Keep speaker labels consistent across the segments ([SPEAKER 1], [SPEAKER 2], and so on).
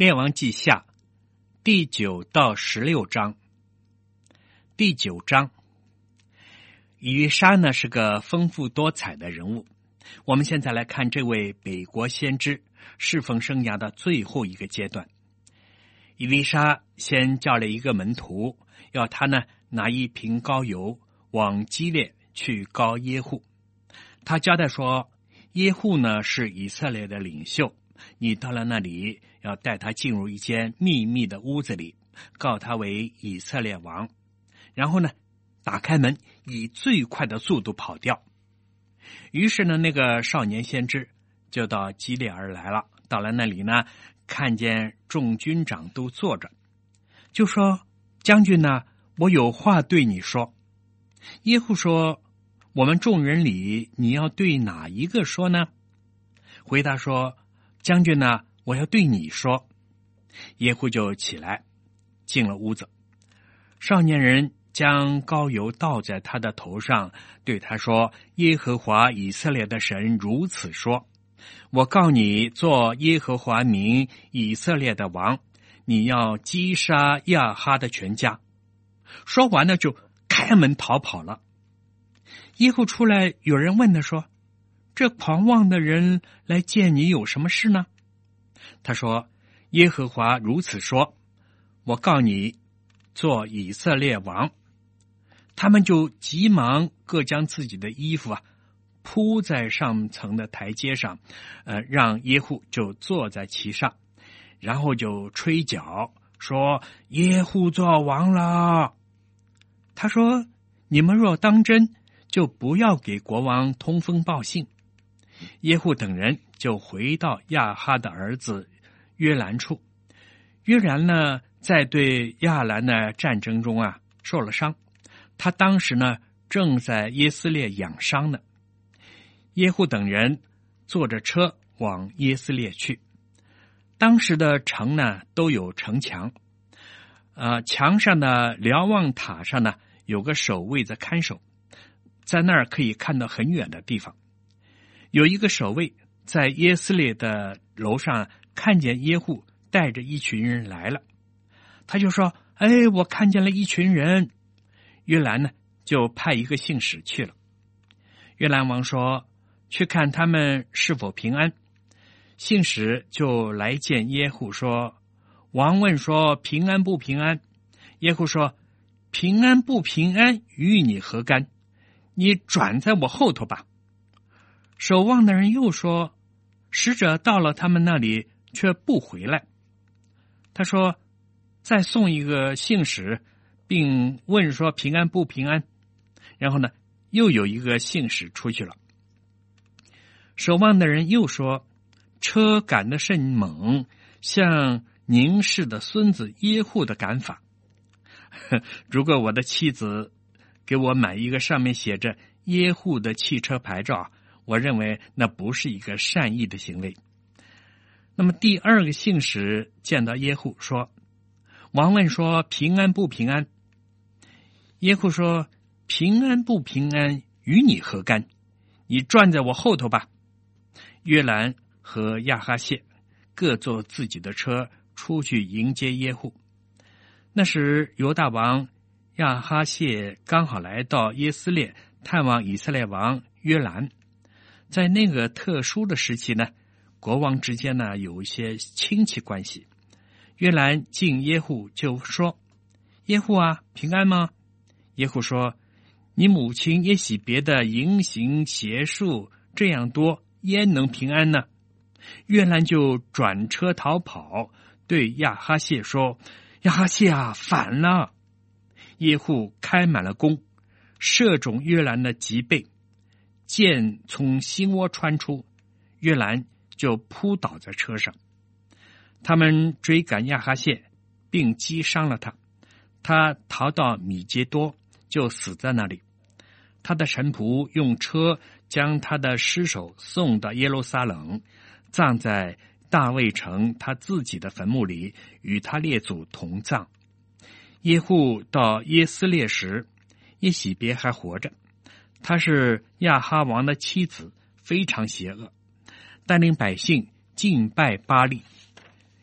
[SPEAKER 1] 列王记下第9到16章。第9章，以利沙呢是个丰富多彩的人物。我们现在来看这位北国先知侍奉生涯的最后一个阶段。以利沙先叫了一个门徒，要他呢拿一瓶膏油往基列去膏耶户。他交代说，耶户呢是以色列的领袖，你到了那里要带他进入一间秘密的屋子里，告他为以色列王，然后呢打开门，以最快的速度跑掉。于是呢那个少年先知就到基列而来了，到了那里呢看见众军长都坐着，就说，将军呢，我有话对你说。耶户说，我们众人里你要对哪一个说呢？回答说，将军呢，我要对你说。耶户就起来进了屋子，少年人将膏油倒在他的头上，对他说，耶和华以色列的神如此说，我告你做耶和华民以色列的王，你要击杀亚哈的全家。说完了就开门逃跑了。耶户出来，有人问他说，这狂妄的人来见你有什么事呢？他说，耶和华如此说，我告你做以色列王。他们就急忙各将自己的衣服铺在上层的台阶上，让耶户就坐在其上，然后就吹角说，耶户做王了。他说，你们若当真，就不要给国王通风报信。耶户等人就回到亚哈的儿子约兰处。约兰呢在对亚兰的战争中受了伤，他当时呢正在耶斯列养伤呢。耶户等人坐着车往耶斯列去。当时的城呢都有城墙，墙上的瞭望塔上呢有个守卫在看守，在那儿可以看到很远的地方。有一个守卫在耶斯列的楼上看见耶户带着一群人来了，他就说，我看见了一群人。约兰呢就派一个信使去了。约兰王说，去看他们是否平安。信使就来见耶户说，王问说，平安不平安？耶户说，平安不平安与你何干？你转在我后头吧。守望的人又说，使者到了他们那里却不回来。他说，再送一个信使，并问说平安不平安。然后呢又有一个信使出去了。守望的人又说，车赶得甚猛，像宁氏的孙子耶户的赶法。如果我的妻子给我买一个上面写着耶户的汽车牌照，我认为那不是一个善意的行为。那么第二个信使见到耶户说，王问说，平安不平安？耶户说，平安不平安与你何干？你转在我后头吧。约兰和亚哈谢各坐自己的车出去迎接耶户。那时犹大王亚哈谢刚好来到耶斯列探望以色列王约兰。在那个特殊的时期呢，国王之间呢有一些亲戚关系。约兰进耶户就说，耶户平安吗？耶户说，你母亲耶洗别的淫行邪术这样多，焉能平安呢？约兰就转车逃跑，对亚哈谢说，亚哈谢反了。耶户开满了弓，射中约兰的脊背，箭从心窝穿出，约兰就扑倒在车上。他们追赶亚哈谢，并击伤了他。他逃到米结多，就死在那里。他的臣仆用车将他的尸首送到耶路撒冷，葬在大卫城他自己的坟墓里，与他列祖同葬。耶户到耶斯列时，耶洗别还活着，她是亚哈王的妻子，非常邪恶，带领百姓敬拜巴力。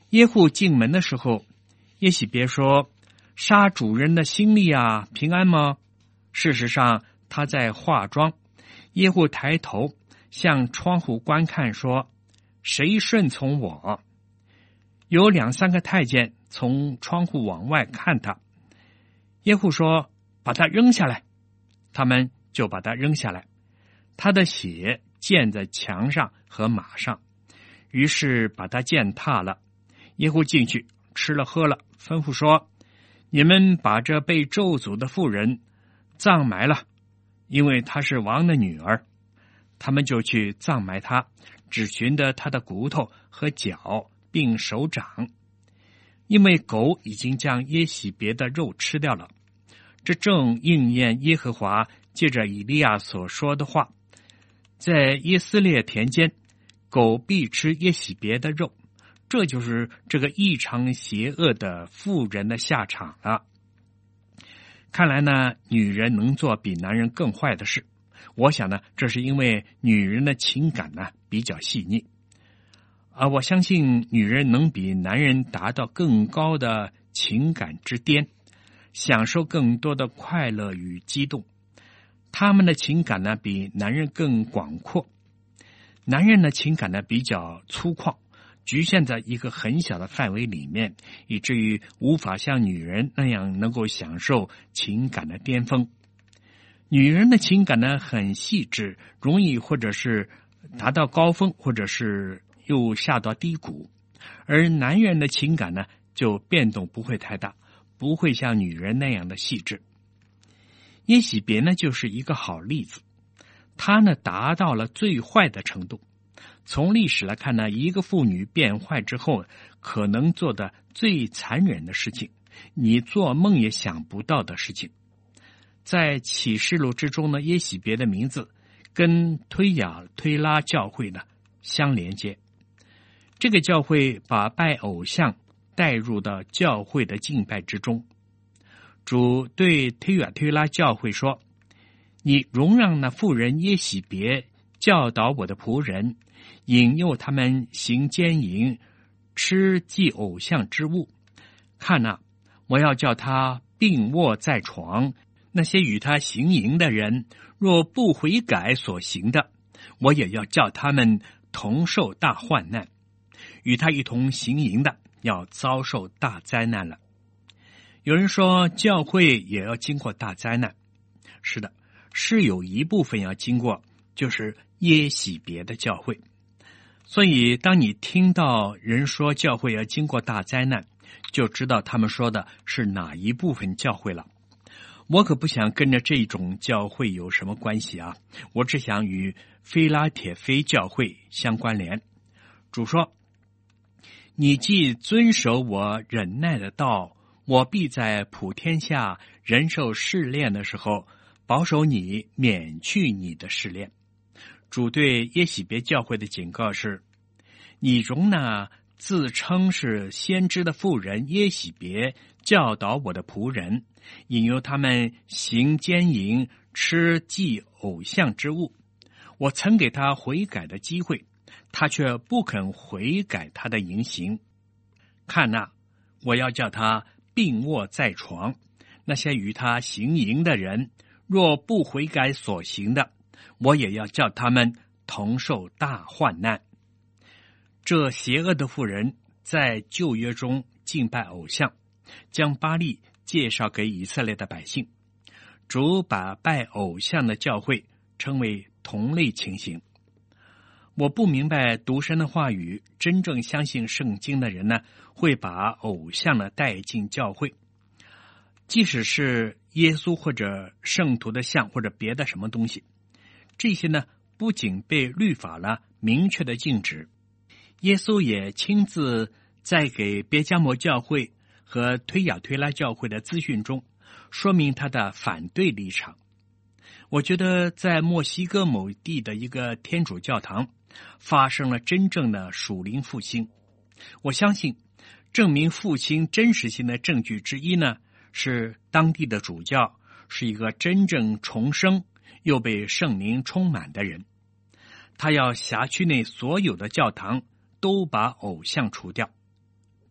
[SPEAKER 1] 耶户进门的时候，耶洗别说：“杀主人的心力啊，平安吗？”事实上，他在化妆。耶户抬头向窗户观看，说：“谁顺从我？”有2、3个太监从窗户往外看他。耶户说：“把他扔下来。”他们就把他扔下来。他的血溅在墙上和马上，于是把他践踏了。耶户进去吃了喝了，吩咐说：“你们把这被咒诅的妇人葬埋了，因为她是王的女儿。”他们就去葬埋她，只寻得她的骨头和脚并手掌，因为狗已经将耶洗别的肉吃掉了。这正应验耶和华借着以利亚所说的话：“在耶斯列田间，狗必吃耶洗别的肉。”这就是这个异常邪恶的妇人的下场了。看来呢，女人能做比男人更坏的事。我想呢，这是因为女人的情感呢比较细腻。我相信女人能比男人达到更高的情感之巅，享受更多的快乐与激动。他们的情感呢比男人更广阔，男人的情感呢比较粗犷，局限在一个很小的范围里面，以至于无法像女人那样能够享受情感的巅峰。女人的情感呢很细致，容易或者是达到高峰，或者是又下到低谷，而男人的情感呢就变动不会太大，不会像女人那样的细致。耶洗别呢就是一个好例子，他呢达到了最坏的程度。从历史来看呢，一个妇女变坏之后可能做的最残忍的事情，你做梦也想不到的事情。在启示录之中呢，耶洗别的名字跟推雅推拉教会呢相连接。这个教会把拜偶像带入到教会的敬拜之中。主对推雅推拉教会说：“你容让那妇人耶洗别教导我的仆人，引诱他们行奸淫，吃祭偶像之物。看哪，我要叫他病卧在床。那些与他行淫的人，若不悔改所行的，我也要叫他们同受大患难。与他一同行淫的，要遭受大灾难了。”有人说教会也要经过大灾难，是的，是有一部分要经过，就是耶洗别的教会。所以当你听到人说教会要经过大灾难，就知道他们说的是哪一部分教会了。我可不想跟着这种教会有什么关系啊，我只想与非拉铁非教会相关联。主说：“你既遵守我忍耐的道，我必在普天下人受试炼的时候，保守你，免去你的试炼。”主对耶洗别教会的警告是：你容纳自称是先知的妇人耶洗别教导我的仆人，引诱他们行奸淫，吃祭偶像之物。我曾给他悔改的机会，他却不肯悔改他的淫行。看哪，我要叫他病卧在床。那些与他行淫的人，若不悔改所行的，我也要叫他们同受大患难。这邪恶的妇人在旧约中敬拜偶像，将巴力介绍给以色列的百姓。主把拜偶像的教会称为同类情形。我不明白读神的话语，真正相信圣经的人呢，会把偶像呢带进教会。即使是耶稣或者圣徒的像或者别的什么东西，这些呢不仅被律法了明确的禁止，耶稣也亲自在给别迦摩教会和推雅推拉教会的资讯中说明他的反对立场。我觉得在墨西哥某地的一个天主教堂发生了真正的属灵复兴。我相信证明复兴真实性的证据之一呢，是当地的主教是一个真正重生又被圣灵充满的人。他要辖区内所有的教堂都把偶像除掉。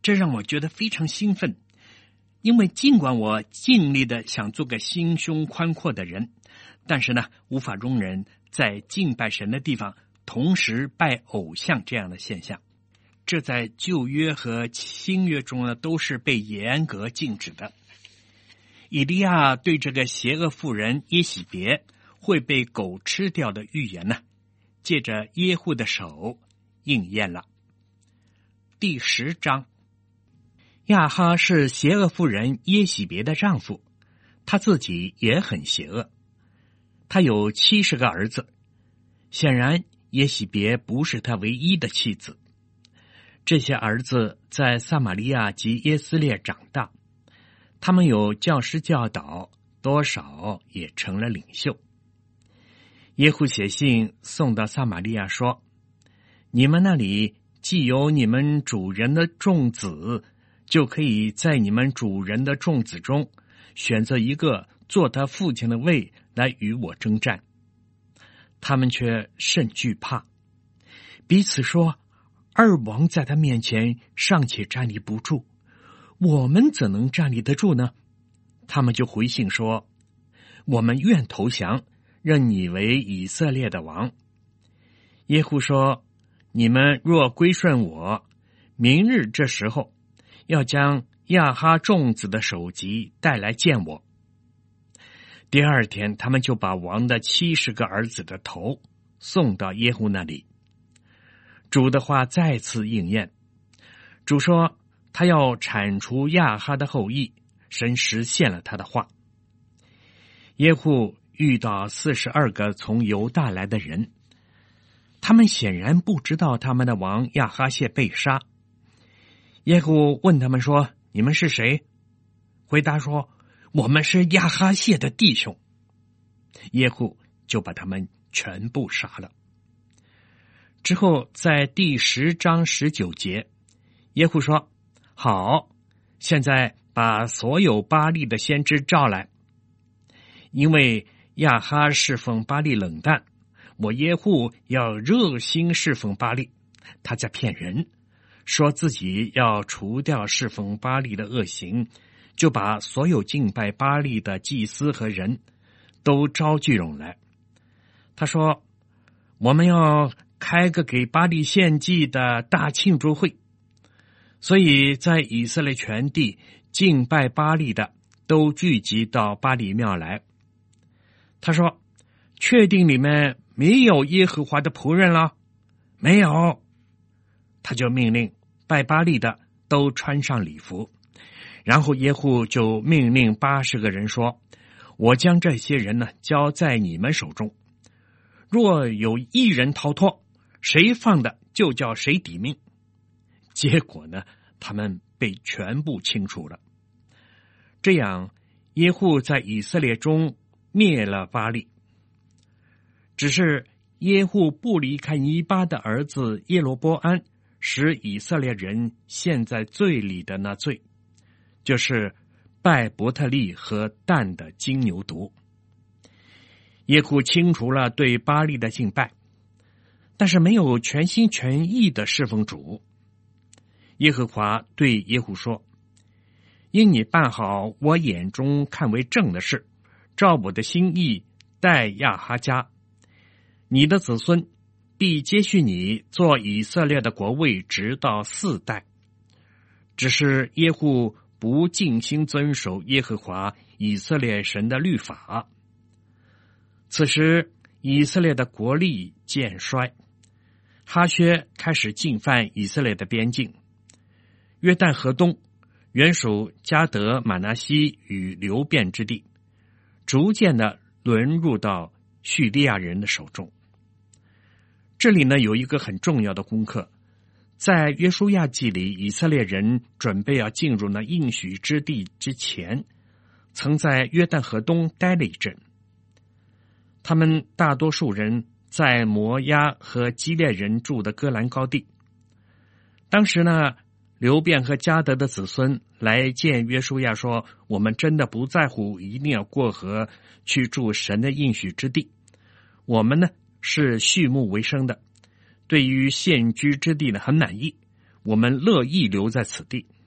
[SPEAKER 1] 这让我觉得非常兴奋，因为尽管我尽力的想做个心胸宽阔的人，但是呢，无法容忍在敬拜神的地方同时拜偶像这样的现象。这在旧约和新约中呢，都是被严格禁止的。以利亚对这个邪恶妇人耶洗别会被狗吃掉的预言呢，借着耶户的手应验了。第10章，亚哈是邪恶妇人耶洗别的丈夫，他自己也很邪恶。他有70个儿子，显然耶洗别不是他唯一的妻子。这些儿子在撒玛利亚及耶斯列长大，他们有教师教导，多少也成了领袖。耶户写信送到撒玛利亚说，你们那里既有你们主人的众子，就可以在你们主人的众子中选择一个做他父亲的位来与我征战。他们却甚惧怕，彼此说，二王在他面前尚且站立不住，我们怎能站立得住呢？他们就回信说，我们愿投降，认你为以色列的王。耶户说，你们若归顺我，明日这时候要将亚哈众子的首级带来见我。第二天，他们就把王的70个儿子的头送到耶户那里。主的话再次应验，主说他要铲除亚哈的后裔，神实现了他的话。耶户遇到42个从犹大来的人，他们显然不知道他们的王亚哈谢被杀。耶户问他们说，你们是谁？回答说，我们是亚哈谢的弟兄。耶户就把他们全部杀了。之后在第10章19节，耶户说，好，现在把所有巴力的先知召来，因为亚哈侍奉巴力冷淡，我耶户要热心侍奉巴力。他在骗人，说自己要除掉侍奉巴力的恶行，就把所有敬拜巴力的祭司和人都招聚拢来。他说，我们要开个给巴力献祭的大庆祝会，所以在以色列全地敬拜巴力的都聚集到巴力庙来。他说，确定你们没有耶和华的仆人了？没有。他就命令拜巴力的都穿上礼服，然后耶户就命令80个人说，我将这些人呢交在你们手中，若有一人逃脱，谁放的就叫谁抵命。结果呢，他们被全部清除了。这样耶户在以色列中灭了巴力。只是耶户不离开尼巴的儿子耶罗波安，使以色列人陷在罪里的那罪，就是拜伯特利和但的金牛犊。耶户清除了对巴力的敬拜，但是没有全心全意的侍奉主。耶和华对耶户说，因你办好我眼中看为正的事，照我的心意待亚哈家，你的子孙必接续你做以色列的国位，直到4代。只是耶户不尽心遵守耶和华以色列神的律法。此时以色列的国力渐衰，哈薛开始进犯以色列的边境，约旦河东原属迦得、玛拿西与流便之地，逐渐的沦入到叙利亚人的手中。这里呢有一个很重要的功课，在约书亚记里，以色列人准备要进入那应许之地之前，曾在约旦河东待了一阵。他们大多数人在摩押和基列人住的戈兰高地。当时呢，流便和迦得的子孙来见约书亚说，我们真的不在乎一定要过河去住神的应许之地，我们呢是畜牧为生的，对于现居之地呢很满意，我们乐意留在此地。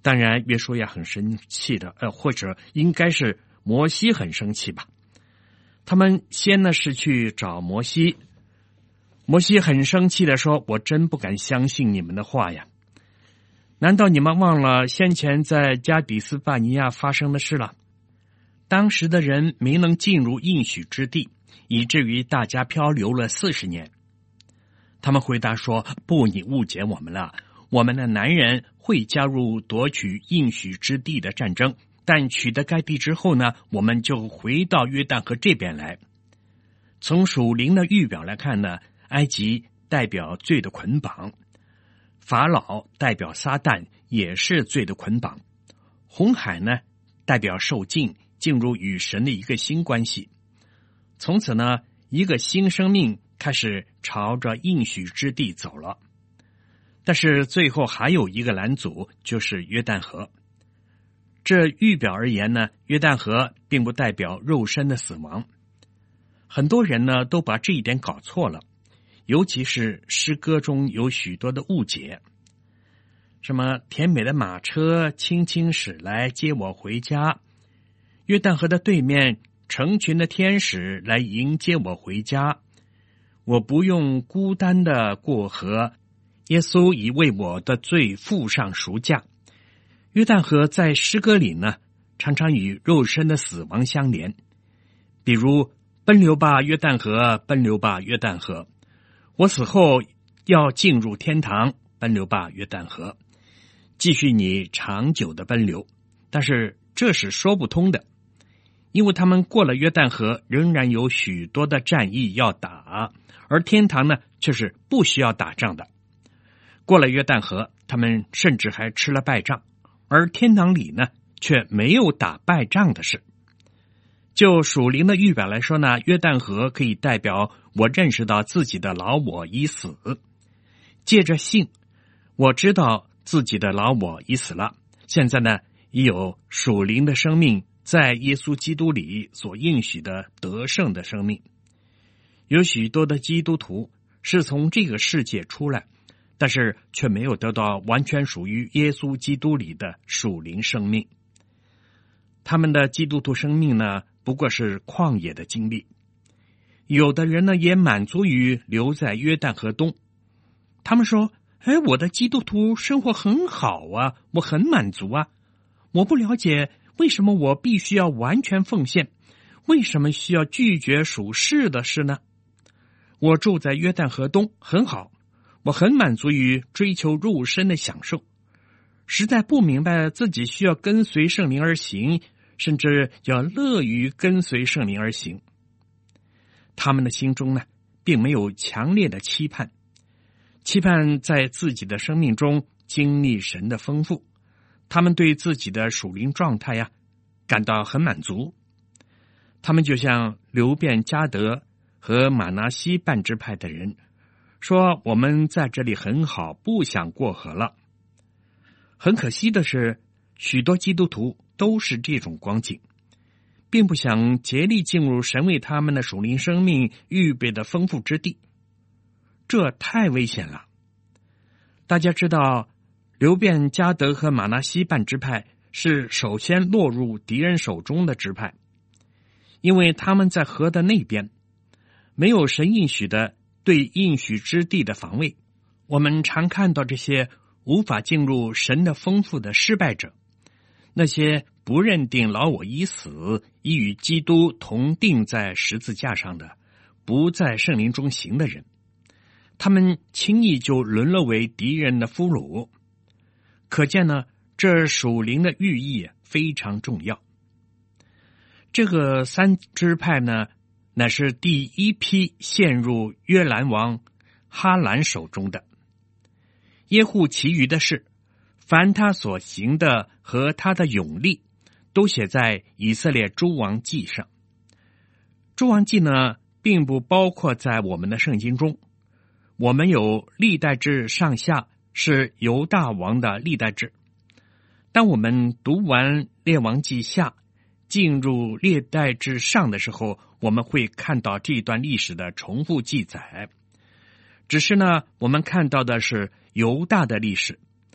[SPEAKER 1] 当然约书亚很生气的，或者应该是摩西很生气吧。他们先呢是去找摩西，摩西很生气的说，我真不敢相信你们的话呀，难道你们忘了先前在加底斯巴尼亚发生的事了？当时的人没能进入应许之地，以至于大家漂流了40年。他们回答说，不，你误解我们了，我们的男人会加入夺取应许之地的战争，但取得该地之后呢，我们就回到约旦河这边来。从属灵的预表来看呢，埃及代表罪的捆绑，法老代表撒旦，也是罪的捆绑，红海呢代表受尽，进入与神的一个新关系。从此呢，一个新生命开始朝着应许之地走了。但是最后还有一个拦阻，就是约旦河。这预表而言呢，约旦河并不代表肉身的死亡。很多人呢都把这一点搞错了，尤其是诗歌中有许多的误解。什么甜美的马车轻轻驶来接我回家，约旦河的对面成群的天使来迎接我回家，我不用孤单的过河，耶稣已为我的罪付上赎价。约旦河在诗歌里呢，常常与肉身的死亡相连。比如，奔流吧约旦河，奔流吧约旦河，我死后要进入天堂，奔流吧约旦河，继续你长久的奔流。但是这是说不通的，因为他们过了约旦河，仍然有许多的战役要打，而天堂呢却是不需要打仗的。过了约旦河，他们甚至还吃了败仗，而天堂里呢却没有打败仗的事。就属灵的预表来说呢，约旦河可以代表我认识到自己的老我已死，借着信我知道自己的老我已死了，现在呢已有属灵的生命在耶稣基督里所应许的得胜的生命。有许多的基督徒是从这个世界出来，但是却没有得到完全属于耶稣基督里的属灵生命。他们的基督徒生命呢，不过是旷野的经历。有的人呢，也满足于留在约旦河东。他们说，我的基督徒生活很好啊，我很满足啊。我不了解为什么我必须要完全奉献，为什么需要拒绝属世的事呢？我住在约旦河东，很好，我很满足于追求肉身的享受，实在不明白自己需要跟随圣灵而行，甚至要乐于跟随圣灵而行。他们的心中呢，并没有强烈的期盼在自己的生命中经历神的丰富，他们对自己的属灵状态呀，感到很满足。他们就像流便、迦得和玛拿西半支派的人说，我们在这里很好，不想过河了。很可惜的是，许多基督徒都是这种光景，并不想竭力进入神为他们的属灵生命预备的丰富之地，这太危险了。大家知道，流便、迦得和玛拿西半支派是首先落入敌人手中的支派，因为他们在河的那边，没有神应许的对应许之地的防卫。我们常看到这些无法进入神的丰富的失败者，那些不认定老我已死，已与基督同钉在十字架上的，不在圣灵中行的人，他们轻易就沦落为敌人的俘虏。可见呢，这属灵的寓意非常重要。这个三支派呢，乃是第一批陷入约兰王哈兰手中的。耶户其余的事，凡他所行的和他的勇力，都写在以色列诸王记上。诸王记呢，并不包括在我们的圣经中。我们有历代志上下，是犹大王的历代志。当我们读完列王记下，进入历代志上的时候，我们会看到这段历史的重复记载。只是呢，我们看到的是犹大的历史，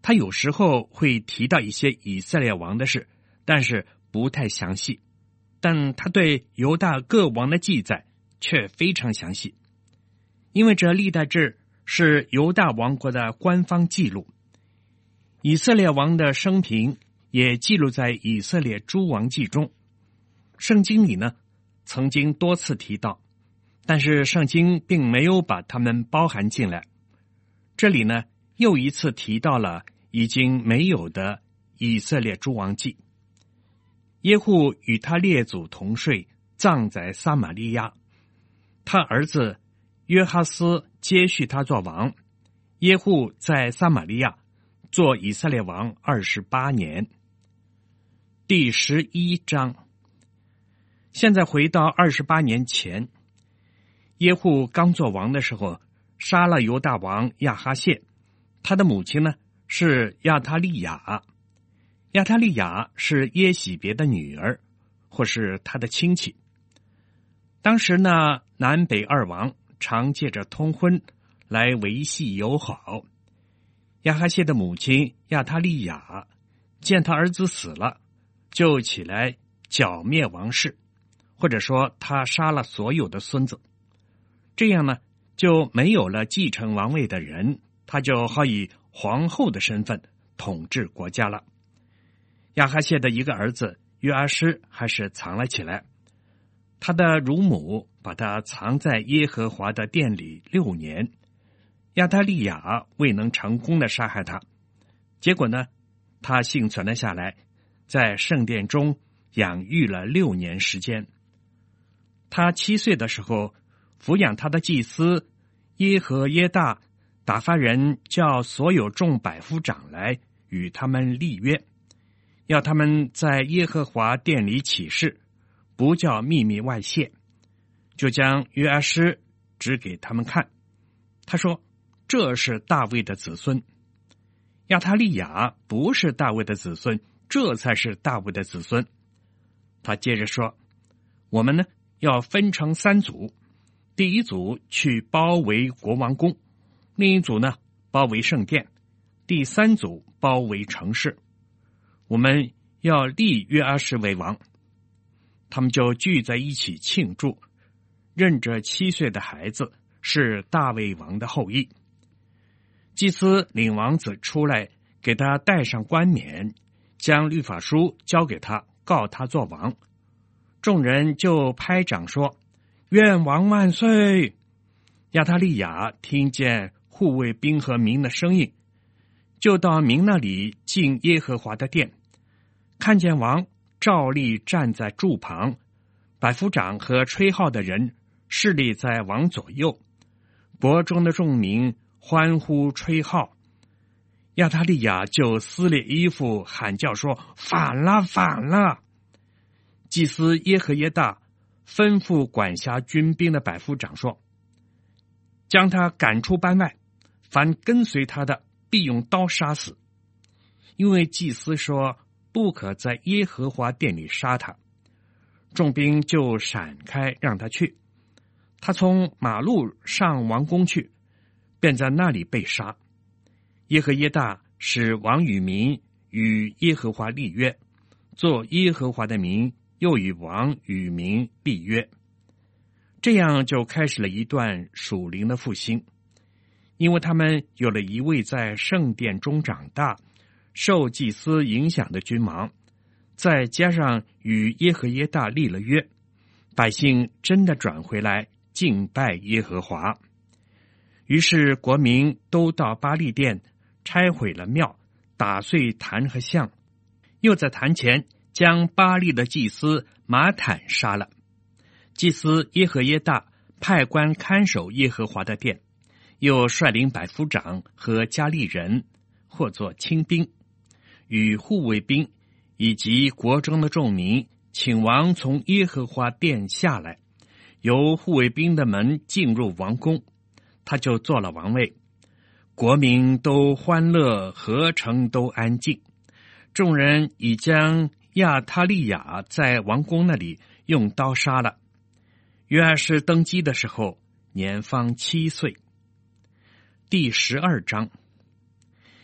[SPEAKER 1] 他有时候会提到一些以色列王的事，但是不太详细。但他对犹大各王的记载却非常详细，因为这历代志是犹大王国的官方记录。以色列王的生平也记录在以色列诸王记中。圣经里呢，曾经多次提到，但是圣经并没有把他们包含进来。这里呢，又一次提到了已经没有的以色列诸王记。耶户与他列祖同睡，葬在撒玛利亚。他儿子约哈斯接续他做王。耶户在撒玛利亚做以色列王28年。第11章。现在回到28年前，耶户刚做王的时候，杀了犹大王亚哈谢，他的母亲呢是亚他利雅。亚他利雅是耶洗别的女儿，或是他的亲戚。当时呢，南北二王常借着通婚来维系友好。亚哈谢的母亲亚他利雅见他儿子死了，就起来剿灭王室，或者说他杀了所有的孙子。这样呢，就没有了继承王位的人，他就好以皇后的身份统治国家了。亚哈谢的一个儿子约阿施还是藏了起来，他的乳母把他藏在耶和华的殿里6年。亚他利雅未能成功的杀害他，结果呢，他幸存了下来，在圣殿中养育了6年时间。他7岁的时候，抚养他的祭司耶和耶大打发人叫所有众百夫长来与他们立约，要他们在耶和华殿里起誓，不叫秘密外泄，就将约阿施指给他们看。他说，这是大卫的子孙。亚他利雅不是大卫的子孙，这才是大卫的子孙。他接着说，我们呢要分成3组，第一组去包围国王宫，另一组呢包围圣殿，第3组包围城市。我们要立约阿施为王。他们就聚在一起庆祝，认着7岁的孩子是大卫王的后裔。祭司领王子出来，给他戴上冠冕，将律法书交给他，告他做王。众人就拍掌说，愿王万岁。亚他利雅听见护卫兵和民的声音，就到民那里进耶和华的殿，看见王照例站在柱旁，百夫长和吹号的人侍立在王左右，国中的众民欢呼吹号。亚他利雅就撕裂衣服喊叫说，反了反了。祭司耶和耶大吩咐管辖军兵的百夫长说，将他赶出班外，凡跟随他的必用刀杀死。因为祭司说不可在耶和华殿里杀他，众兵就闪开让他去。他从马路上王宫去，便在那里被杀。耶和耶大使王与民与耶和华立约，做耶和华的民，又与王与民立约。这样就开始了一段属灵的复兴，因为他们有了一位在圣殿中长大、受祭司影响的君王，再加上与耶和耶大立了约，百姓真的转回来敬拜耶和华。于是国民都到巴力殿，拆毁了庙，打碎坛和像，又在坛前将巴力的祭司马坦杀了。祭司耶和耶大派官看守耶和华的殿，又率领百夫长和加利人，或作亲兵，与护卫兵以及国中的众民，请王从耶和华殿下来，由护卫兵的门进入王宫，他就做了王位。国民都欢乐，合城都安静。众人已将亚他利雅在王宫那里用刀杀了。约阿施登基的时候，年方7岁。第12章。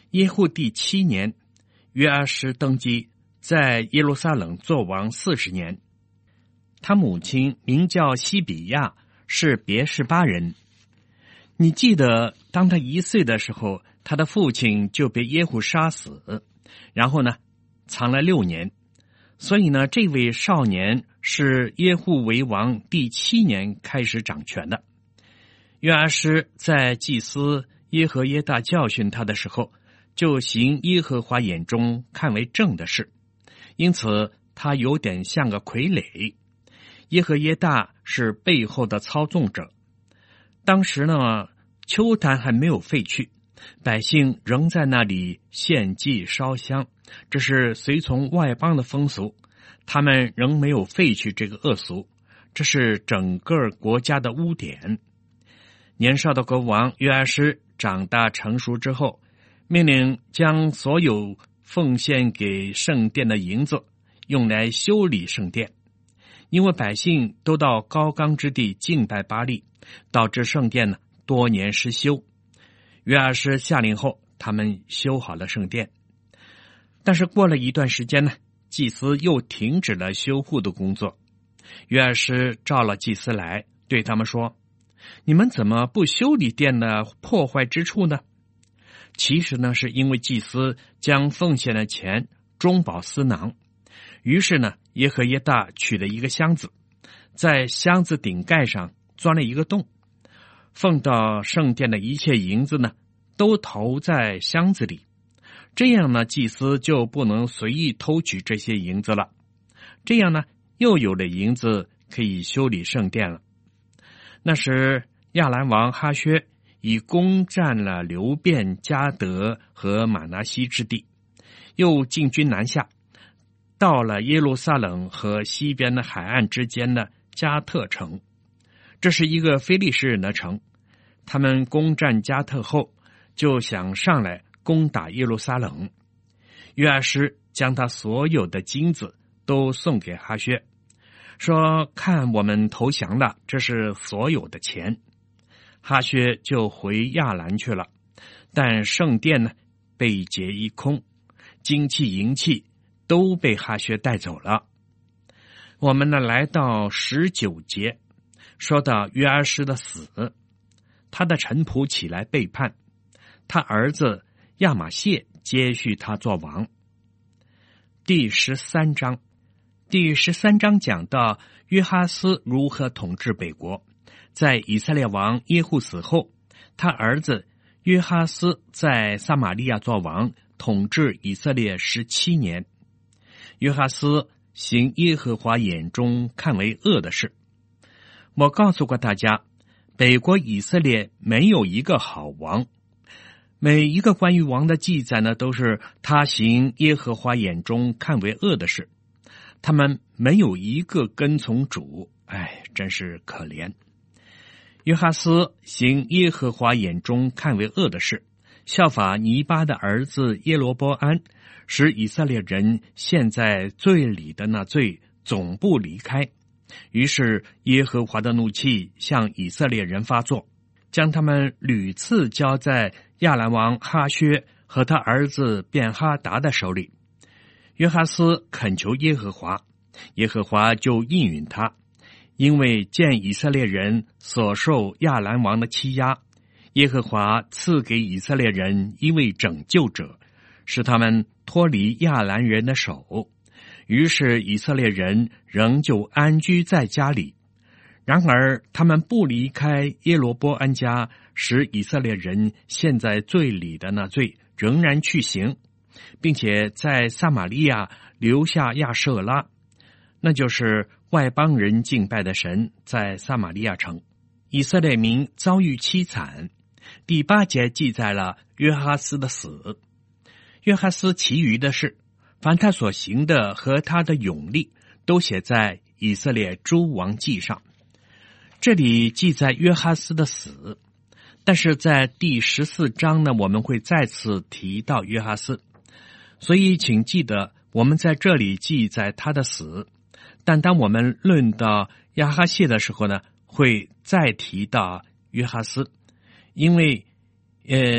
[SPEAKER 1] 耶户第7年，约阿施登基，在耶路撒冷作王40年。他母亲名叫西比亚，是别是巴人。你记得当他1岁的时候，他的父亲就被耶户杀死，然后呢藏了6年。所以呢，这位少年是耶户为王第7年开始掌权的。约阿施在祭司耶和耶大教训他的时候，就行耶和华眼中看为正的事，因此他有点像个傀儡。耶和耶大是背后的操纵者。当时呢，邱坛还没有废去，百姓仍在那里献祭烧香，这是随从外邦的风俗，他们仍没有废去这个恶俗，这是整个国家的污点。年少的国王约阿施长大成熟之后，命令将所有奉献给圣殿的银子用来修理圣殿，因为百姓都到高冈之地敬拜巴力，导致圣殿呢多年失修。约阿施下令后，他们修好了圣殿。但是过了一段时间呢，祭司又停止了修护的工作。约阿施召了祭司来，对他们说：你们怎么不修理殿的破坏之处呢？其实呢，是因为祭司将奉献的钱中饱私囊。于是呢，耶和耶大取了一个箱子，在箱子顶盖上钻了一个洞，奉到圣殿的一切银子呢，都投在箱子里。这样呢，祭司就不能随意偷取这些银子了。这样呢，又有了银子可以修理圣殿了。那时亚兰王哈薛已攻占了流便、迦得和玛拿西之地，又进军南下，到了耶路撒冷和西边的海岸之间的加特城。这是一个非利士人的城。他们攻占加特后，就想上来攻打耶路撒冷。约阿施将他所有的金子都送给哈薛，说：看，我们投降了，这是所有的钱。哈薛就回亚兰去了，但圣殿呢被劫一空，金器银器都被哈薛带走了。我们呢来到19节，说到约阿施的死，他的臣仆起来背叛，他儿子亚玛谢接续他做王。第13章，第13章讲到约哈斯如何统治北国。在以色列王耶户死后，他儿子约哈斯在撒玛利亚做王，统治以色列17年。约哈斯行耶和华眼中看为恶的事。我告诉过大家，北国以色列没有一个好王，每一个关于王的记载呢，都是他行耶和华眼中看为恶的事。他们没有一个跟从主，真是可怜。约哈斯行耶和华眼中看为恶的事，效法尼巴的儿子耶罗波安，使以色列人陷在罪里的那罪总不离开。于是耶和华的怒气向以色列人发作，将他们屡次交在亚兰王哈薛和他儿子便哈达的手里。约哈斯恳求耶和华，耶和华就应允他，因为见以色列人所受亚兰王的欺压，耶和华赐给以色列人一位拯救者，使他们脱离亚兰人的手。于是以色列人仍旧安居在家里。然而他们不离开耶罗波安家，使以色列人陷在罪里的那罪仍然去行，并且在撒玛利亚留下亚舍拉，那就是外邦人敬拜的神，在撒玛利亚城。以色列民遭遇凄惨。第8节记载了约哈斯的死。约哈斯其余的事，凡他所行的和他的勇力，都写在以色列诸王记上。这里记载约哈斯的死，但是在第14章呢，我们会再次提到约哈斯，所以请记得我们在这里记载他的死，但当我们论到亚哈谢的时候呢，会再提到约哈斯，因为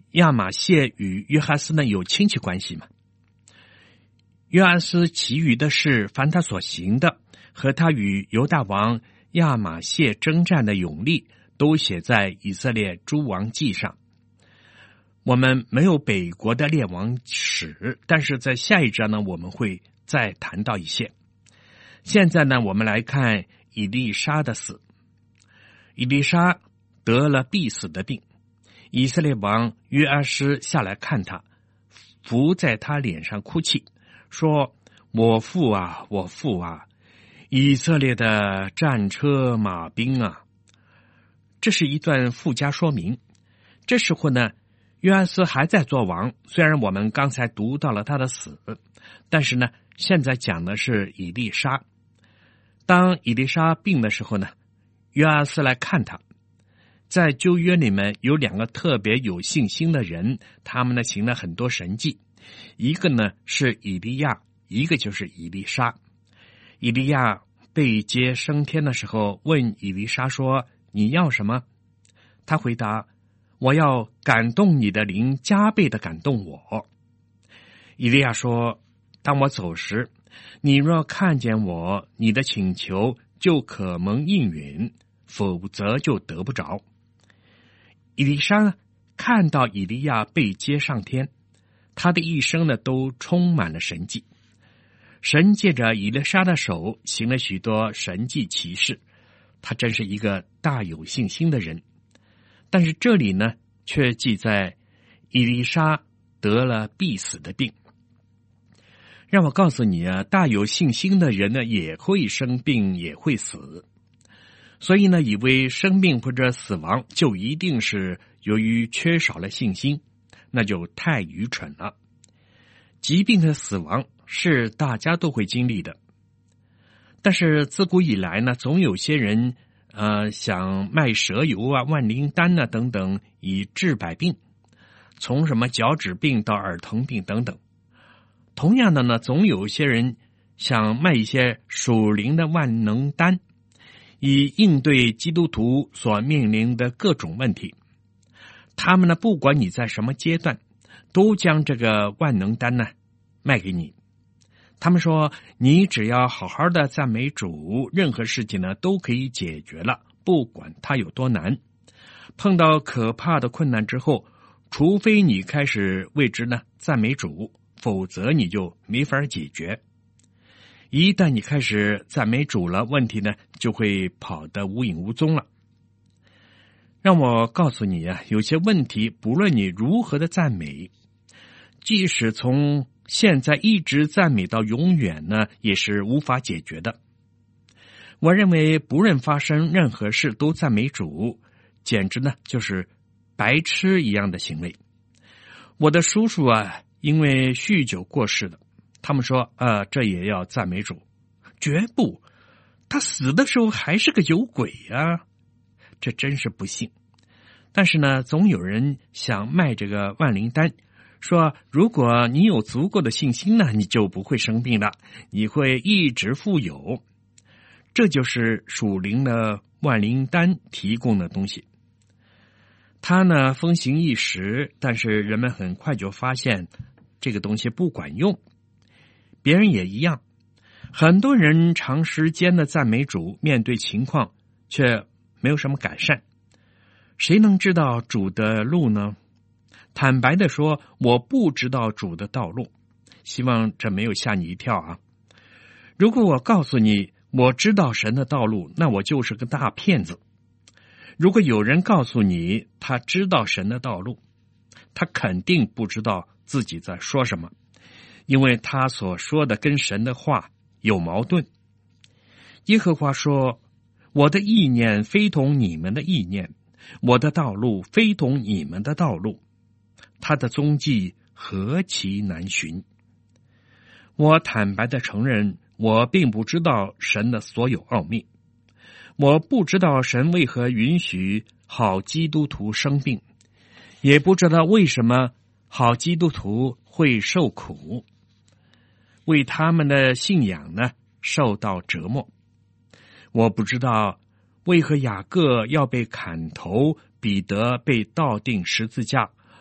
[SPEAKER 1] 亚玛谢与约哈斯呢有亲戚关系吗？约阿斯其余的事，凡他所行的，和他与犹大王亚玛谢征战的勇力，都写在以色列诸王记上。我们没有北国的列王史，但是在下一章呢，我们会再谈到一些。现在呢，我们来看以利沙的死。以利沙得了必死的病，以色列王约阿施下来看他，伏在他脸上哭泣，说：我父啊，我父啊，以色列的战车马兵啊。这是一段附加说明。这时候呢，约阿斯还在做王，虽然我们刚才读到了他的死，但是呢，现在讲的是以利沙。当以利沙病的时候呢，约阿斯来看他。在旧约里面有两个特别有信心的人，他们呢行了很多神迹，一个呢是以利亚，一个就是以利沙。以利亚被接升天的时候，问以利沙说：你要什么？他回答：我要感动你的灵，加倍的感动我。以利亚说：当我走时，你若看见我，你的请求就可蒙应允，否则就得不着。以利沙呢，看到以利亚被接上天，他的一生呢都充满了神迹。神借着以利沙的手行了许多神迹奇事，他真是一个大有信心的人。但是这里呢，却记载以利沙得了必死的病。让我告诉你啊，大有信心的人呢，也会生病，也会死。所以呢，以为生病或者死亡就一定是由于缺少了信心，那就太愚蠢了。疾病和死亡是大家都会经历的，但是自古以来呢，总有些人想卖蛇油啊、万灵丹啊等等以治百病，从什么脚趾病到耳疼病等等。同样的呢，总有些人想卖一些属灵的万能丹，以应对基督徒所面临的各种问题。他们呢，不管你在什么阶段，都将这个万能丹呢卖给你。他们说，你只要好好的赞美主，任何事情呢都可以解决了，不管它有多难。碰到可怕的困难之后，除非你开始为之呢赞美主，否则你就没法解决。一旦你开始赞美主了，问题呢就会跑得无影无踪了。让我告诉你啊，有些问题不论你如何的赞美，即使从现在一直赞美到永远呢，也是无法解决的。我认为不论发生任何事都赞美主，简直呢就是白痴一样的行为。我的叔叔啊，因为酗酒过世的，他们说这也要赞美主。绝不，他死的时候还是个酒鬼啊，这真是不幸。但是呢，总有人想卖这个万灵丹，说如果你有足够的信心呢，你就不会生病了，你会一直富有。这就是属灵的万灵丹提供的东西。它呢风行一时，但是人们很快就发现这个东西不管用。别人也一样，很多人长时间的赞美主，面对情况却没有什么改善。谁能知道主的路呢？坦白的说，我不知道主的道路，希望这没有吓你一跳啊。如果我告诉你我知道神的道路，那我就是个大骗子。如果有人告诉你他知道神的道路，他肯定不知道自己在说什么，因为他所说的跟神的话有矛盾。耶和华说，我的意念非同你们的意念，我的道路非同你们的道路，他的踪迹何其难寻。我坦白的承认，我并不知道神的所有奥秘，我不知道神为何允许好基督徒生病，也不知道为什么好基督徒会受苦，为他们的信仰呢受到折磨。我不知道为何雅各要被砍头，彼得被倒钉十字架，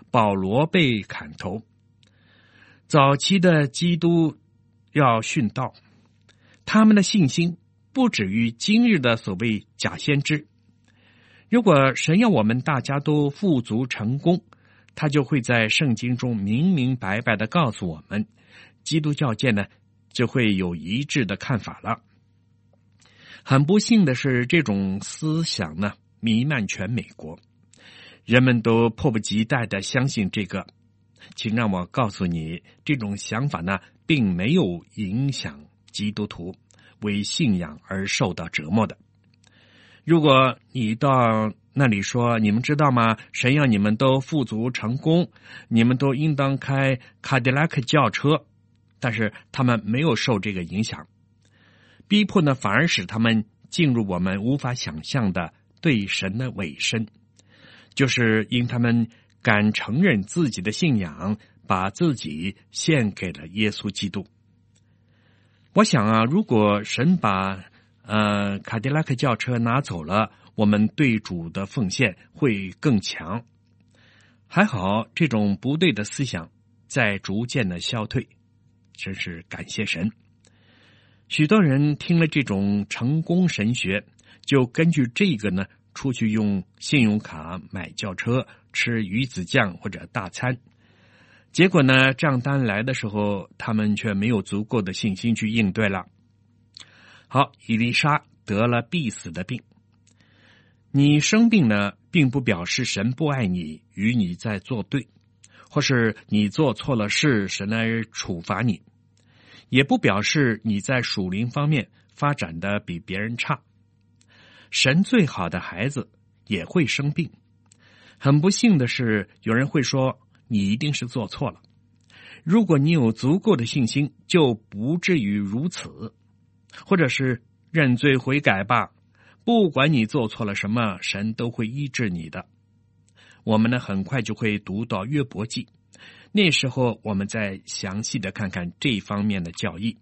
[SPEAKER 1] 保罗被砍头。早期的基督要殉道，他们的信心不止于今日的所谓假先知。如果神要我们大家都富足成功，他就会在圣经中明明白白的告诉我们，基督教界呢就会有一致的看法了。很不幸的是，这种思想呢弥漫全美国，人们都迫不及待的相信这个。请让我告诉你，这种想法呢并没有影响基督徒为信仰而受到折磨的。如果你到那里说，你们知道吗？神要你们都富足成功，你们都应当开卡迪拉克轿车，但是他们没有受这个影响，逼迫呢反而使他们进入我们无法想象的对神的委身，就是因他们敢承认自己的信仰，把自己献给了耶稣基督。我想啊，如果神把卡迪拉克轿车拿走了，我们对主的奉献会更强。还好这种不对的思想在逐渐的消退，真是感谢神。许多人听了这种成功神学，就根据这个呢出去用信用卡买轿车，吃鱼子酱或者大餐。结果呢，账单来的时候，他们却没有足够的信心去应对了。好，以利沙得了必死的病。你生病呢，并不表示神不爱你，与你在作对，或是你做错了事，神来处罚你，也不表示你在属灵方面发展的比别人差。神最好的孩子也会生病。很不幸的是，有人会说你一定是做错了。如果你有足够的信心，就不至于如此。或者是认罪悔改吧，不管你做错了什么，神都会医治你的。我们呢很快就会读到约伯记，那时候我们再详细的看看这方面的教义。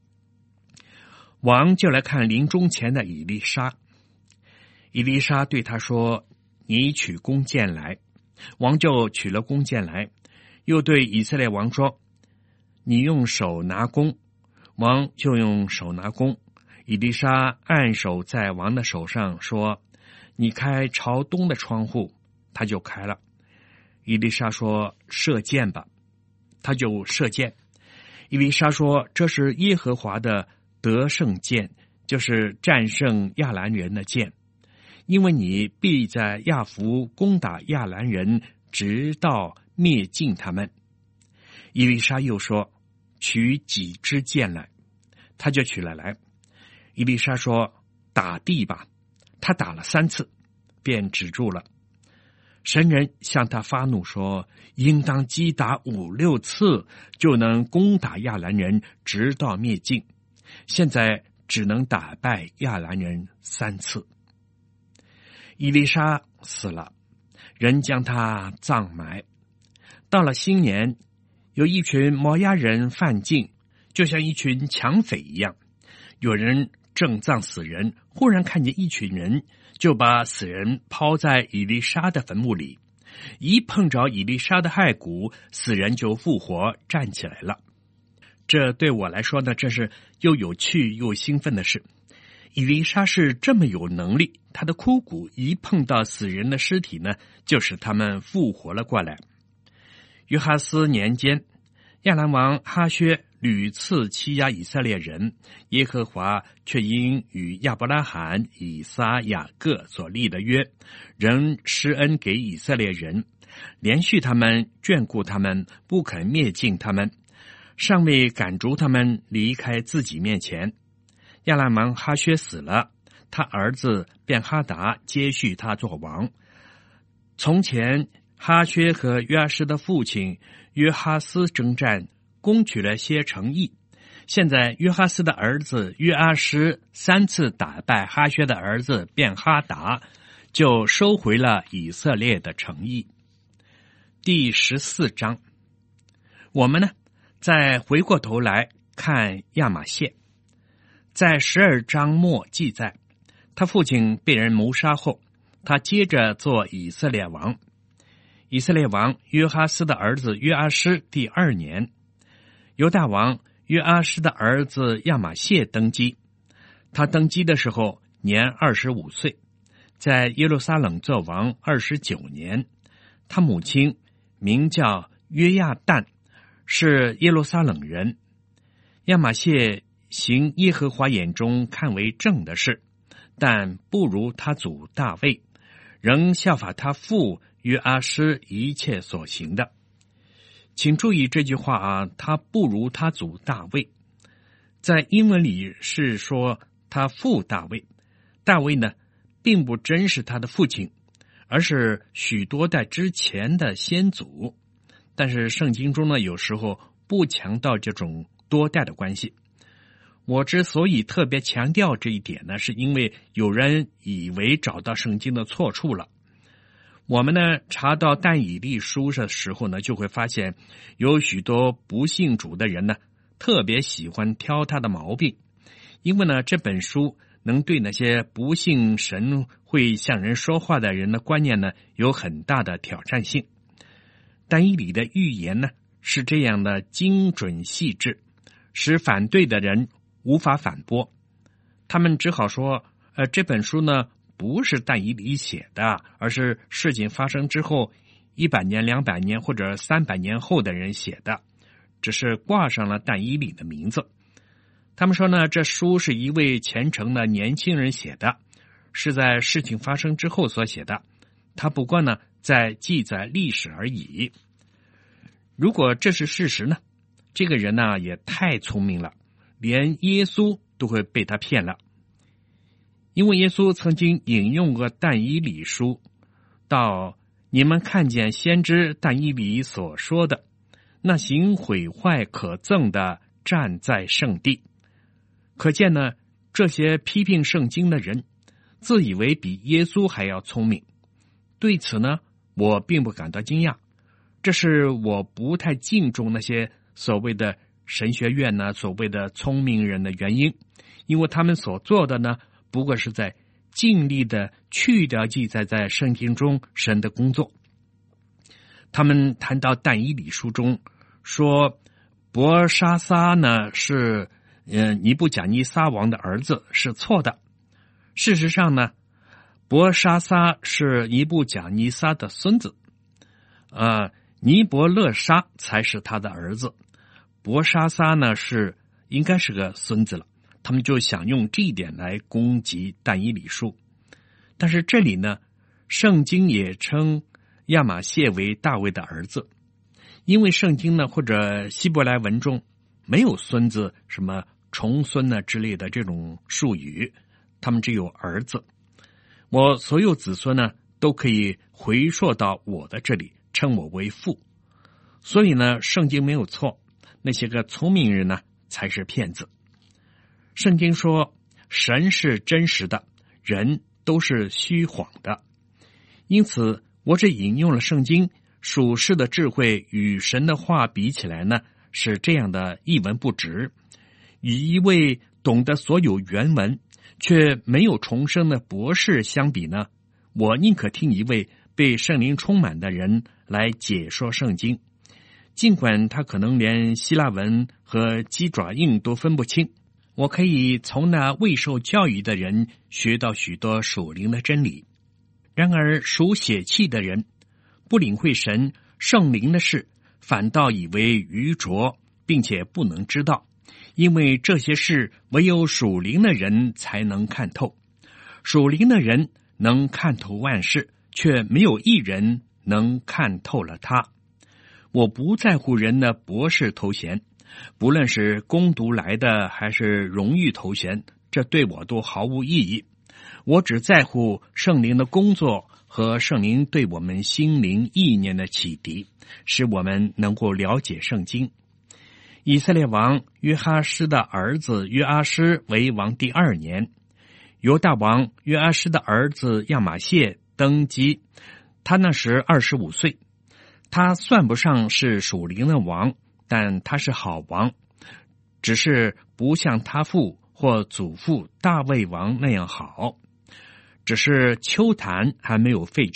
[SPEAKER 1] 王就来看临终前的以利沙。以利沙对他说，你取弓箭来。王就取了弓箭来，又对以色列王说，你用手拿弓。王就用手拿弓。以利沙按手在王的手上，说，你开朝东的窗户。他就开了。以利沙说，射箭吧。他就射箭。以利沙说，这是耶和华的得胜箭，就是战胜亚兰人的箭，因为你必在亚弗攻打亚兰人，直到灭尽他们。以利沙又说，取几支箭来。他就取了来。以利沙说，打地吧。他打了3次，便止住了。神人向他发怒说，应当击打5、6次，就能攻打亚兰人，直到灭尽。现在只能打败亚兰人3次。以利沙死了，人将他葬埋。到了新年，有一群摩押人犯境，就像一群抢匪一样。有人正葬死人，忽然看见一群人，就把死人抛在以利沙的坟墓里。一碰着以利沙的骸骨，死人就复活站起来了。这对我来说呢，这是又有趣又兴奋的事。以利沙是这么有能力，他的枯骨一碰到死人的尸体呢，就使他们复活了过来。约哈斯年间，亚兰王哈薛屡次欺压以色列人，耶和华却因与亚伯拉罕、以撒、雅各所立的约，仍施恩给以色列人，连续他们，眷顾他们，不肯灭尽他们，尚未赶逐他们离开自己面前。亚兰王哈薛死了，他儿子便哈达接续他做王。从前哈薛和约阿施的父亲约哈斯征战，攻取了些城邑。现在约哈斯的儿子约阿施3次打败哈薛的儿子便哈达，就收回了以色列的城邑。第14章，我们呢再回过头来看亚玛谢。在12章末记载，他父亲被人谋杀后，他接着做以色列王。 以色列王约哈斯的儿子约阿施第2年，犹大王约阿施的儿子亚玛谢登基。他登基的时候年25岁，在耶路撒冷做王29年。他母亲名叫约亚旦，是耶路撒冷人。亚玛谢行耶和华眼中看为正的事，但不如他祖大卫，仍效法他父约阿施一切所行的。请注意这句话啊，他不如他祖大卫。在英文里是说他父大卫，大卫呢并不真是他的父亲，而是许多代之前的先祖。但是圣经中呢有时候不强调这种多代的关系。我之所以特别强调这一点呢，是因为有人以为找到圣经的错处了。我们呢查到但以理书的时候呢，就会发现有许多不信主的人呢特别喜欢挑他的毛病，因为呢这本书能对那些不信神会向人说话的人的观念呢有很大的挑战性。但以理的预言呢是这样的精准细致，使反对的人无法反驳。他们只好说这本书呢不是但以理写的，而是事情发生之后100年、200年或者300年后的人写的，只是挂上了但以理的名字。他们说呢，这书是一位虔诚的年轻人写的，是在事情发生之后所写的，他不过呢在记载历史而已。如果这是事实呢，这个人呢也太聪明了，连耶稣都会被他骗了。因为耶稣曾经引用过但以理书，到你们看见先知但以理所说的，那行毁坏可憎的站在圣地。可见呢，这些批评圣经的人自以为比耶稣还要聪明。对此呢，我并不感到惊讶，这是我不太敬重那些所谓的神学院呢，所谓的聪明人的原因，因为他们所做的呢，不过是在尽力的去掉记载在圣经中神的工作。他们谈到但以理书中说伯沙撒呢是尼布甲尼撒王的儿子，是错的。事实上呢，伯沙撒是尼布甲尼撒的孙子，尼伯勒沙才是他的儿子。伯沙撒呢应该是个孙子了，他们就想用这一点来攻击但以理书。但是这里呢，圣经也称亚玛谢为大卫的儿子，因为圣经呢或者希伯来文中没有孙子什么重孙呢之类的这种术语，他们只有儿子。我所有子孙呢都可以回溯到我的这里，称我为父。所以呢圣经没有错，那些个聪明人呢才是骗子。圣经说神是真实的，人都是虚谎的。因此我这引用了圣经，属世的智慧与神的话比起来呢，是这样的一文不值。与一位懂得所有原文却没有重生的博士相比呢，我宁可听一位被圣灵充满的人来解说圣经，尽管他可能连希腊文和鸡爪印都分不清。我可以从那未受教育的人学到许多属灵的真理。然而属血气的人不领会神圣灵的事，反倒以为愚拙，并且不能知道，因为这些事唯有属灵的人才能看透。属灵的人能看透万事，却没有一人能看透了他。我不在乎人的博士头衔，不论是攻读来的还是荣誉头衔，这对我都毫无意义。我只在乎圣灵的工作和圣灵对我们心灵意念的启迪，使我们能够了解圣经。以色列王约哈施的儿子约阿施为王第2年，犹大王约阿施的儿子亚玛谢登基，他那时25岁。他算不上是属灵的王，但他是好王，只是不像他父或祖父大卫王那样好，只是秋坛还没有废去。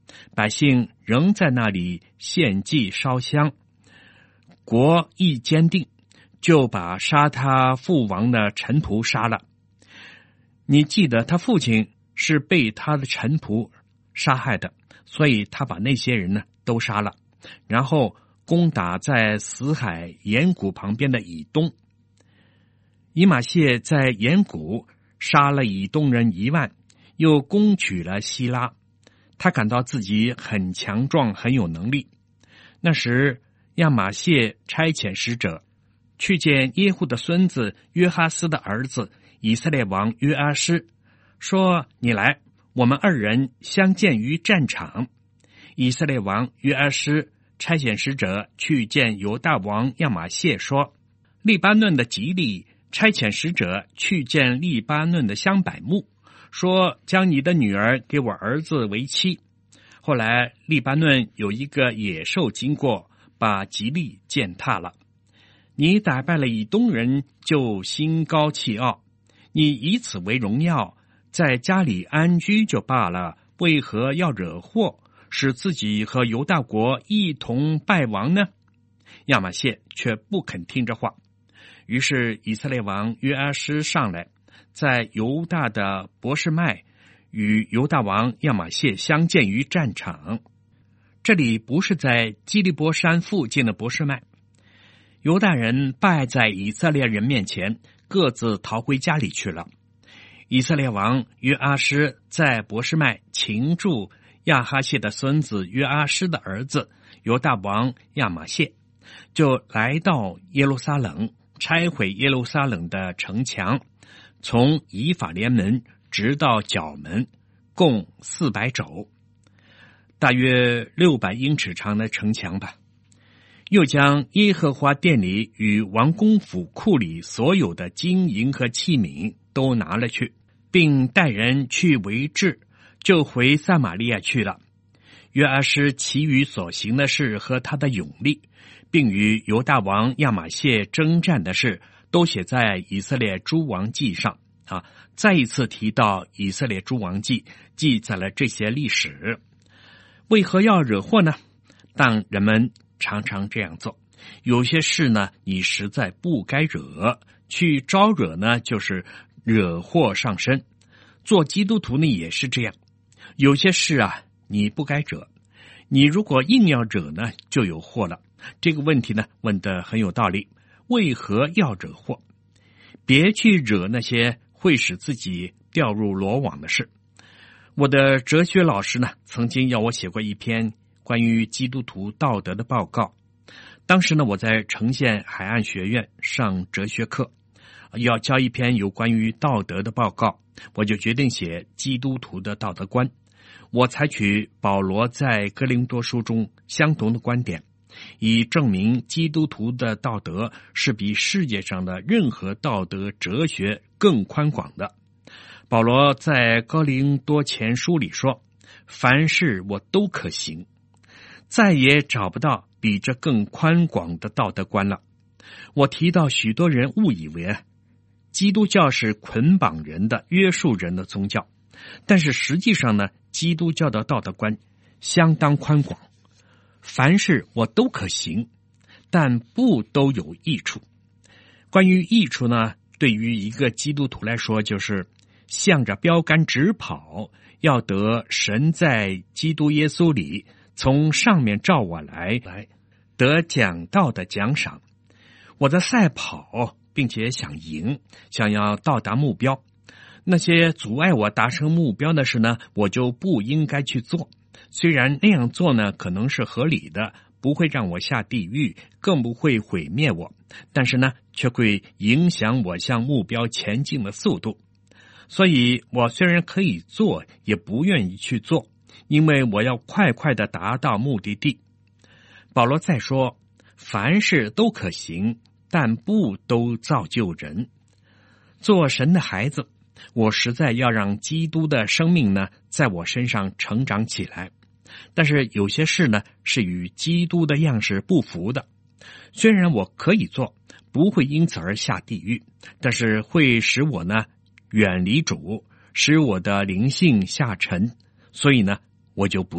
[SPEAKER 1] 百姓仍在那里献祭烧香。国一坚定，就把杀他父王的臣仆杀了。你记得他父亲是被他的臣仆杀害的，所以他把那些人呢都杀了，然后攻打在死海岩谷旁边的以东。以马谢在岩谷杀了以东人1万，又攻取了希拉。他感到自己很强壮，很有能力。那时亚玛谢差遣使者去见耶户的孙子约哈斯的儿子以色列王约阿施，说：你来，我们2人相见于战场。以色列王约阿施差遣使者去见犹大王亚玛谢，说：利巴嫩的吉利差遣使者去见利巴嫩的香柏木，说：将你的女儿给我儿子为妻。后来利巴嫩有一个野兽经过，把吉利践踏了。你打败了以东人，就心高气傲，你以此为荣耀，在家里安居就罢了，为何要惹祸，使自己和犹大国一同败亡呢？亚玛谢却不肯听这话。于是以色列王约阿施上来，在犹大的伯示麦与犹大王亚玛谢相见于战场。这里不是在基利波山附近的伯示麦。犹大人败在以色列人面前，各自逃回家里去了。以色列王约阿施在伯示麦擒住亚哈谢的孙子约阿施的儿子犹大王亚玛谢，就来到耶路撒冷，拆毁耶路撒冷的城墙，从以法莲门直到角门，共400肘，大约600英尺长的城墙吧。又将耶和华殿里与王宫府库里所有的金银和器皿都拿了去，并带人去为质，就回撒玛利亚去了。约阿施其余所行的事和他的勇力，并与犹大王亚玛谢征战的事，都写在以色列诸王记上。再一次提到以色列诸王记，记载了这些历史。为何要惹祸呢？但人们常常这样做。有些事呢，你实在不该惹，去招惹呢，就是惹祸上身。做基督徒呢也是这样，有些事啊，你不该惹，你如果硬要惹呢，就有祸了。这个问题呢，问得很有道理。为何要惹祸？别去惹那些会使自己掉入罗网的事。我的哲学老师呢，曾经要我写过一篇关于基督徒道德的报告。当时呢，我在城县海岸学院上哲学课，要教一篇有关于道德的报告，我就决定写基督徒的道德观。我采取保罗在哥林多书中相同的观点，以证明基督徒的道德是比世界上的任何道德哲学更宽广的。保罗在哥林多前书里说：凡事我都可行。再也找不到比这更宽广的道德观了。我提到许多人误以为基督教是捆绑人的、约束人的宗教，但是实际上呢，基督教的道德观相当宽广。凡事我都可行，但不都有益处。关于益处呢，对于一个基督徒来说，就是向着标杆直跑，要得神在基督耶稣里从上面召我来得讲道的奖赏。我在赛跑，并且想赢，想要到达目标。那些阻碍我达成目标的事呢，我就不应该去做。虽然那样做呢，可能是合理的，不会让我下地狱，更不会毁灭我，但是呢，却会影响我向目标前进的速度。所以我虽然可以做，也不愿意去做，因为我要快快的达到目的地。保罗再说，凡事都可行，但不都造就人。做神的孩子，我实在要让基督的生命呢，在我身上成长起来。但是有些事呢，是与基督的样式不符的。虽然我可以做，不会因此而下地狱，但是会使我呢远离主，使我的灵性下沉，所以呢，我就不做。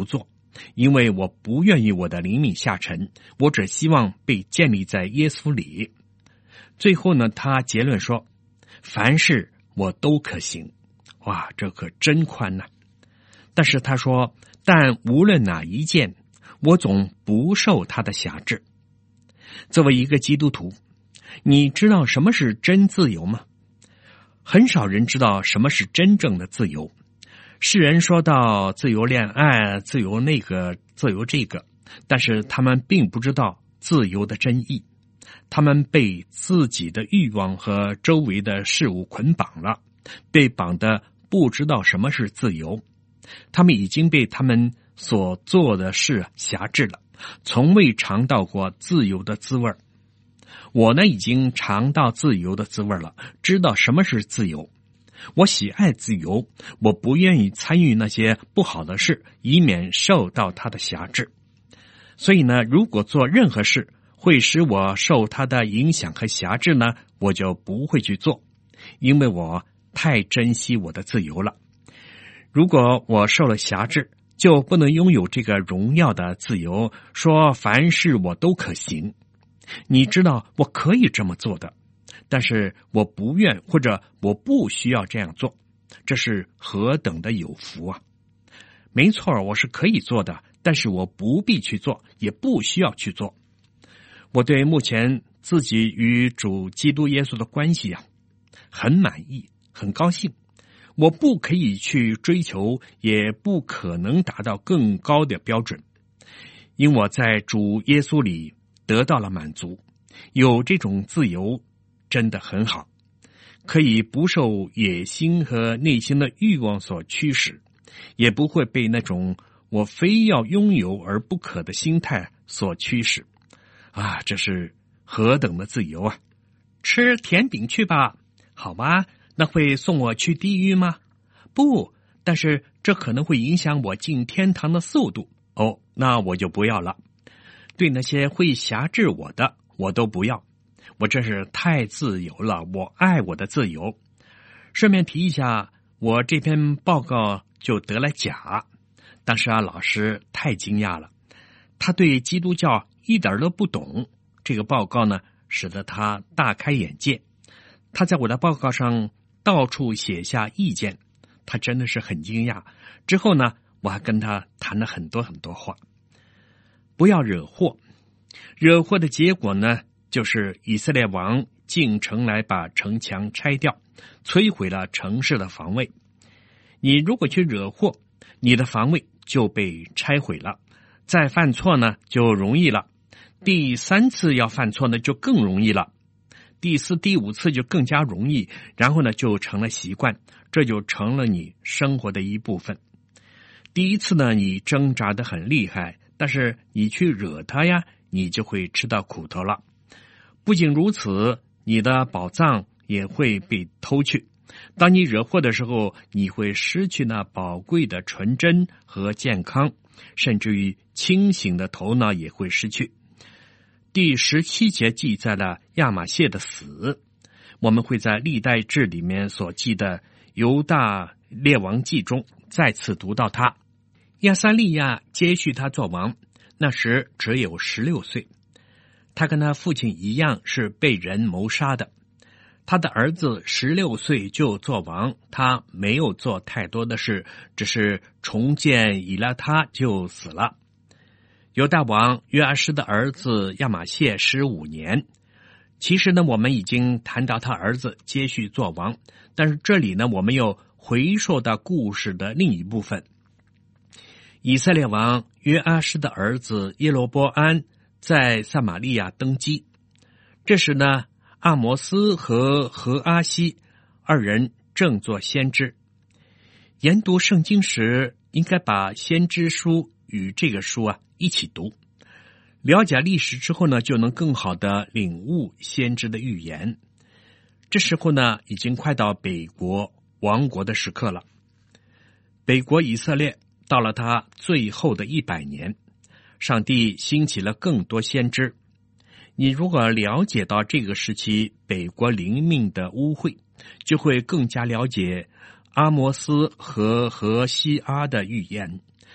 [SPEAKER 1] 因为我不愿意我的灵命下沉，我只希望被建立在耶稣里。最后呢，他结论说，凡事我都可行。哇，这可真宽呐！但是他说，但无论哪一件，我总不受他的辖制。作为一个基督徒，你知道什么是真自由吗？很少人知道什么是真正的自由。世人说到自由恋爱、自由那个、自由这个，但是他们并不知道自由的真意。他们被自己的欲望和周围的事物捆绑了，被绑得不知道什么是自由。他们已经被他们所做的事辖制了，从未尝到过自由的滋味。我呢，已经尝到自由的滋味了，知道什么是自由。我喜爱自由，我不愿意参与那些不好的事，以免受到他的辖制。所以呢，如果做任何事会使我受他的影响和辖制呢，我就不会去做，因为我太珍惜我的自由了。如果我受了辖制，就不能拥有这个荣耀的自由，说凡事我都可行。你知道我可以这么做的，但是我不愿或者我不需要这样做，这是何等的有福啊！没错，我是可以做的，但是我不必去做，也不需要去做。我对目前自己与主基督耶稣的关系很满意，很高兴。我不可以去追求，也不可能达到更高的标准，因我在主耶稣里得到了满足。有这种自由真的很好，可以不受野心和内心的欲望所驱使，也不会被那种我非要拥有而不可的心态所驱使。这是何等的自由啊！吃甜饼去吧，好吗？那会送我去地狱吗？不，但是这可能会影响我进天堂的速度。那我就不要了。对那些会辖制我的，我都不要。我真是太自由了，我爱我的自由。顺便提一下，我这篇报告就得了奖。当时老师太惊讶了，他对基督教一点都不懂。这个报告呢，使得他大开眼界。他在我的报告上到处写下意见，他真的是很惊讶。之后呢，我还跟他谈了很多很多话。不要惹祸，惹祸的结果呢，就是以色列王进城来把城墙拆掉，摧毁了城市的防卫。你如果去惹祸，你的防卫就被拆毁了，再犯错呢就容易了，第3次要犯错呢就更容易了，第4、第5次就更加容易，然后呢就成了习惯，这就成了你生活的一部分。第1次呢你挣扎得很厉害，但是你去惹他呀，你就会吃到苦头了。不仅如此，你的宝藏也会被偷去。当你惹祸的时候，你会失去那宝贵的纯真和健康，甚至于清醒的头脑也会失去。第17节记载了亚玛谢的死，我们会在历代志里面所记的犹大列王记中再次读到他。亚撒利亚接续他做王，那时只有16岁。他跟他父亲一样是被人谋杀的。他的儿子16岁就做王，他没有做太多的事，只是重建以拉他就死了。犹大王约阿施的儿子亚玛谢15年。其实呢，我们已经谈到他儿子接续做王，但是这里呢，我们又回溯到故事的另一部分。以色列王约阿施的儿子耶罗波安在撒玛利亚登基，这时呢，阿摩斯和何阿西2人正做先知。研读圣经时，应该把先知书与这个书一起读，了解历史之后呢，就能更好的领悟先知的预言。这时候呢，已经快到北国亡国的时刻了。北国以色列到了他最后的100年，上帝兴起了更多先知。你如果了解到这个时期北国灵命的污秽，就会更加了解阿摩斯和何西阿的预言。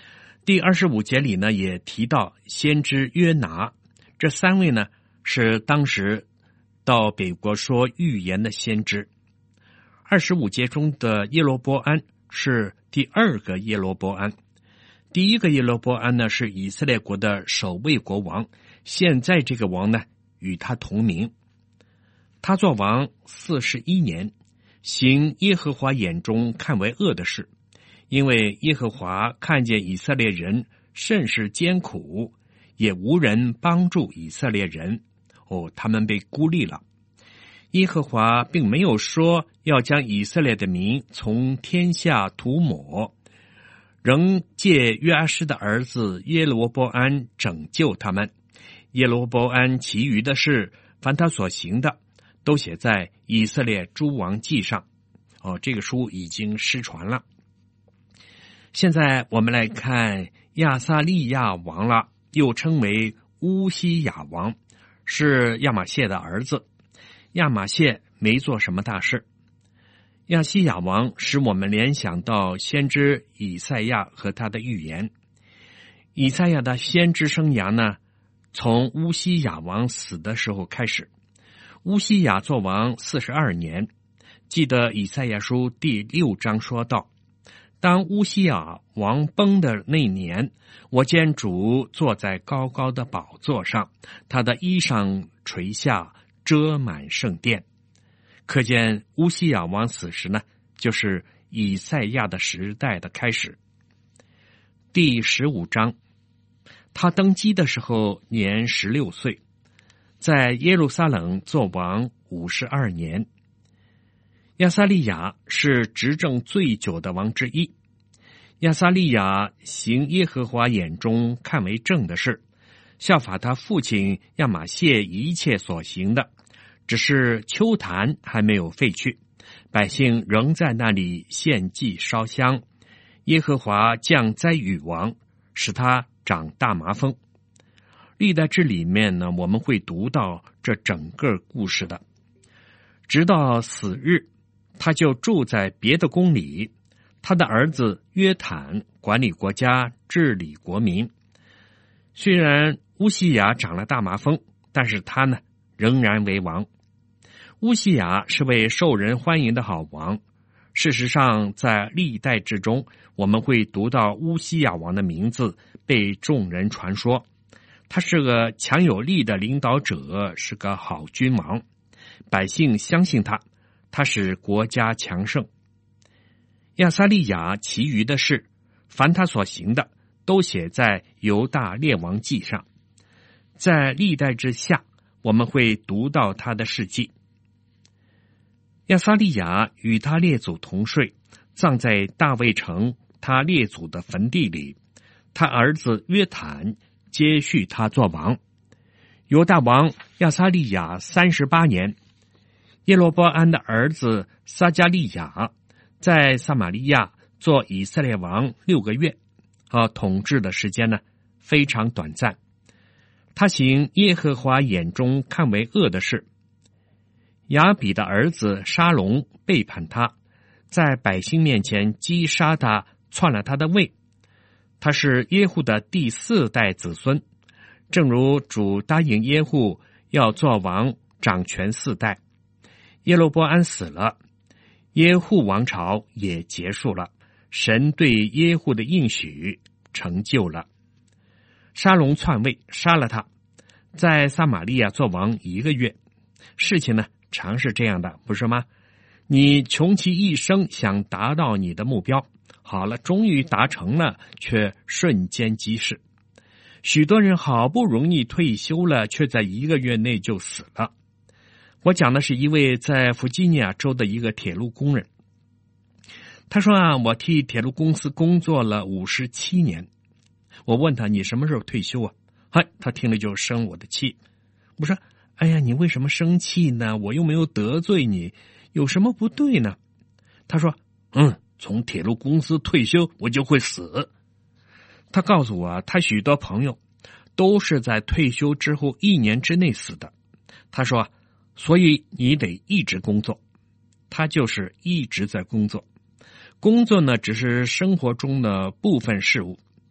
[SPEAKER 1] 第25节里呢，也提到先知约拿，这3位呢是当时到北国说预言的先知。25节中的耶罗波安是第2个耶罗波安，第1个耶罗波安呢是以色列国的首位国王，现在这个王呢与他同名。他做王41年，行耶和华眼中看为恶的事，因为耶和华看见以色列人甚是艰苦，也无人帮助以色列人，他们被孤立了。耶和华并没有说要将以色列的民从天下涂抹，仍借约阿施的儿子耶罗波安拯救他们。耶罗波安其余的事，凡他所行的，都写在以色列诸王记上。这个书已经失传了。现在我们来看亚撒利亚王了，又称为乌西雅王，是亚玛谢的儿子。亚玛谢没做什么大事。亚西雅王使我们联想到先知以赛亚和他的预言。以赛亚的先知生涯呢，从乌西雅王死的时候开始。乌西雅做王42年，记得以赛亚书第6章说道，当乌西雅王崩的那年，我见主坐在高高的宝座上，他的衣裳垂下，遮满圣殿。可见乌西雅王死时呢，就是以赛亚的时代的开始。第15章，他登基的时候年16岁，在耶路撒冷做王52年。亚撒利雅是执政最久的王之一。亚撒利雅行耶和华眼中看为正的事，效法他父亲亚玛谢一切所行的，只是丘坛还没有废去，百姓仍在那里献祭烧香。耶和华降灾与王，使他长大麻风。历代志里面呢，我们会读到这整个故事的。直到死日，他就住在别的宫里，他的儿子约坦管理国家，治理国民。虽然乌西雅长了大麻风，但是他呢仍然为王。乌西雅是位受人欢迎的好王。事实上，在历代志中，我们会读到乌西雅王的名字被众人传说。他是个强有力的领导者，是个好君王，百姓相信他，他使国家强盛。亚撒利雅其余的事，凡他所行的，都写在犹大列王记上。在历代之下，我们会读到他的事迹。亚撒利雅与他列祖同睡，葬在大卫城他列祖的坟地里。他儿子约坦接续他做王。犹大王亚撒利雅38年，耶罗波安的儿子撒迦利雅在撒玛利亚做以色列王6个月，统治的时间呢非常短暂。他行耶和华眼中看为恶的事。亚比的儿子沙龙背叛他，在百姓面前击杀他，篡了他的位。他是耶户的第4代子孙，正如主答应耶户要做王，掌权4代。耶罗波安死了，耶户王朝也结束了，神对耶户的应许成就了。沙龙篡位，杀了他，在撒玛利亚做王1个月。事情呢常是这样的，不是吗？你穷其一生想达到你的目标，好了，终于达成了，却瞬间即逝。许多人好不容易退休了，却在1个月内就死了。我讲的是一位在弗吉尼亚州的一个铁路工人。他说我替铁路公司工作了57年。我问他，你什么时候退休啊？他听了就生我的气。我说，哎呀，你为什么生气呢？我又没有得罪你，有什么不对呢？他说，从铁路公司退休我就会死。他告诉我，他许多朋友都是在退休之后1年之内死的。他说，所以你得一直工作。他就是一直在工作。工作呢，只是生活中的部分事物。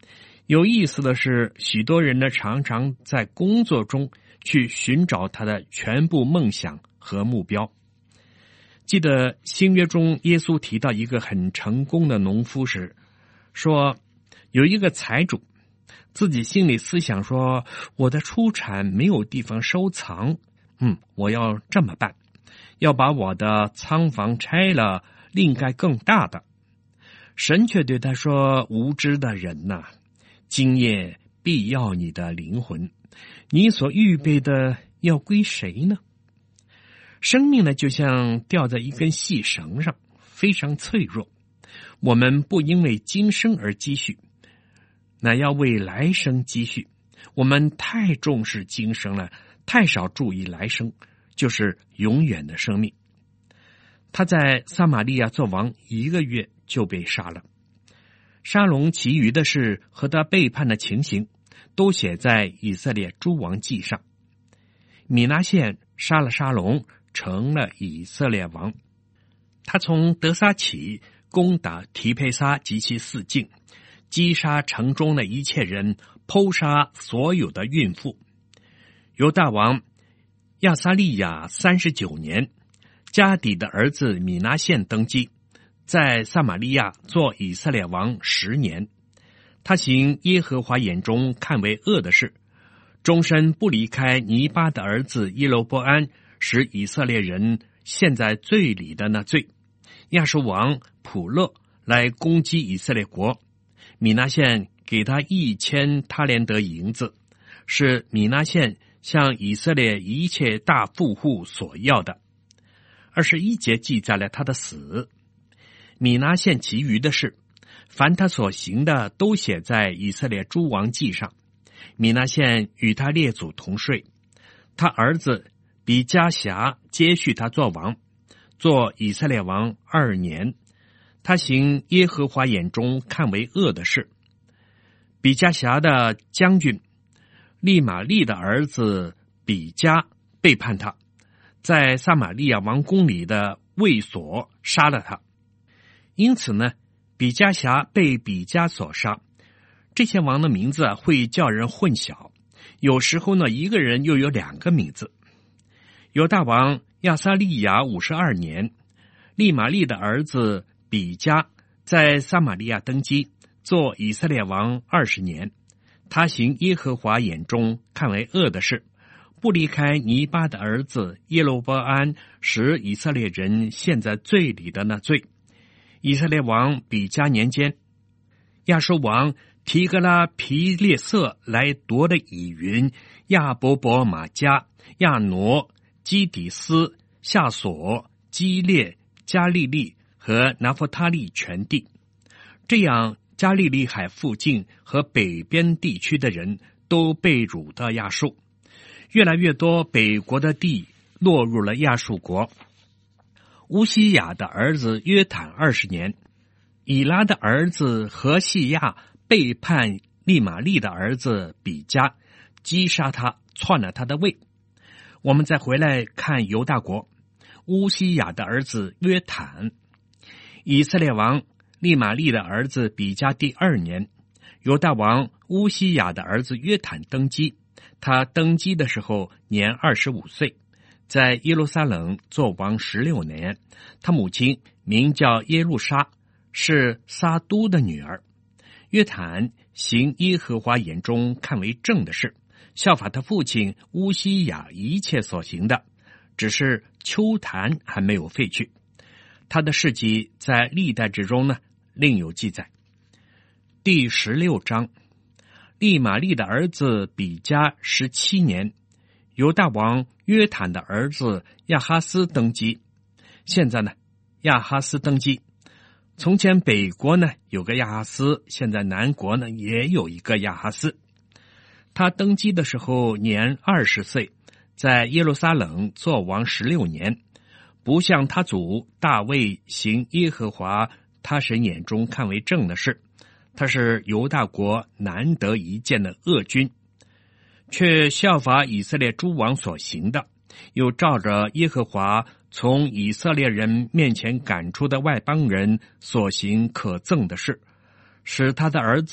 [SPEAKER 1] 有意思的是，许多人呢常常在工作中去寻找他的全部梦想和目标。记得新约中耶稣提到一个很成功的农夫时，说有一个财主自己心里思想说，我的出产没有地方收藏，我要这么办，要把我的仓房拆了，另盖更大的。神却对他说，无知的人呐，今夜必要你的灵魂，你所预备的要归谁呢？生命呢，就像吊在一根细绳上，非常脆弱。我们不因为今生而积蓄，乃要为来生积蓄。我们太重视今生了，太少注意来生，就是永远的生命。他在撒玛利亚做王1个月就被杀了。沙龙其余的事和他背叛的情形，都写在以色列诸王记上。米拿现杀了沙龙，成了以色列王。他从德撒起攻打提佩撒及其4境，击杀城中的一切人，剖杀所有的孕妇。犹大王亚撒利亚39年，加底的儿子米拿现登基，在撒玛利亚做以色列王10年。他行耶和华眼中看为恶的事，终身不离开尼巴的儿子耶罗波安使以色列人陷在罪里的那罪。亚述王普勒来攻击以色列国，米拿现给他1000他连得银子，是米拿现向以色列一切大富户所要的。21节记载了他的死。米拿现其余的事，凡他所行的，都写在以色列诸王记上。米拿现与他列祖同睡，他儿子比加辖接续他做王，做以色列王2年。他行耶和华眼中看为恶的事。比加辖的将军利玛利的儿子比加背叛他，在撒玛利亚王宫里的卫所杀了他。因此呢，比加辖被比加所杀。这些王的名字会叫人混淆，有时候呢，一个人又有2个名字。犹大王亚撒利亚52年，利玛利的儿子比加在撒玛利亚登基，做以色列王20年。他行耶和华眼中看为恶的事，不离开尼巴的儿子耶罗波安使以色列人陷在罪里的那罪。以色列王比加年间，亚述王提格拉皮列色来夺了以云、亚伯伯马加、亚挪、基底斯、夏索、基列、加利利和拿弗他利全地。这样加利利海附近和北边地区的人都被掳到亚述，越来越多北国的地落入了亚述国。乌西雅的儿子约坦20年，以拉的儿子何西亚背叛利玛利的儿子比加，击杀他，篡了他的位。我们再回来看犹大国，乌西雅的儿子约坦，以色列王利玛利的儿子比加第2年，犹大王乌西雅的儿子约坦登基。他登基的时候年25岁，在耶路撒冷做王16年。他母亲名叫耶路沙，是撒都的女儿。约坦行耶和华眼中看为正的事，效法他父亲乌西雅一切所行的，只是丘坛还没有废去。他的事迹在历代之中呢，另有记载。第16章，利玛利的儿子比加17年，犹大王约坦的儿子亚哈斯登基。现在呢，亚哈斯登基。从前北国呢有个亚哈斯，现在南国呢也有一个亚哈斯。他登基的时候年20岁，在耶路撒冷做王16年，不像他祖大卫行耶和华他神眼中看为正的事。他是犹大国难得一见的恶君，却效法以色列诸王所行的，又照着耶和华从以色列人面前赶出的外邦人所行可憎的事，使他的儿子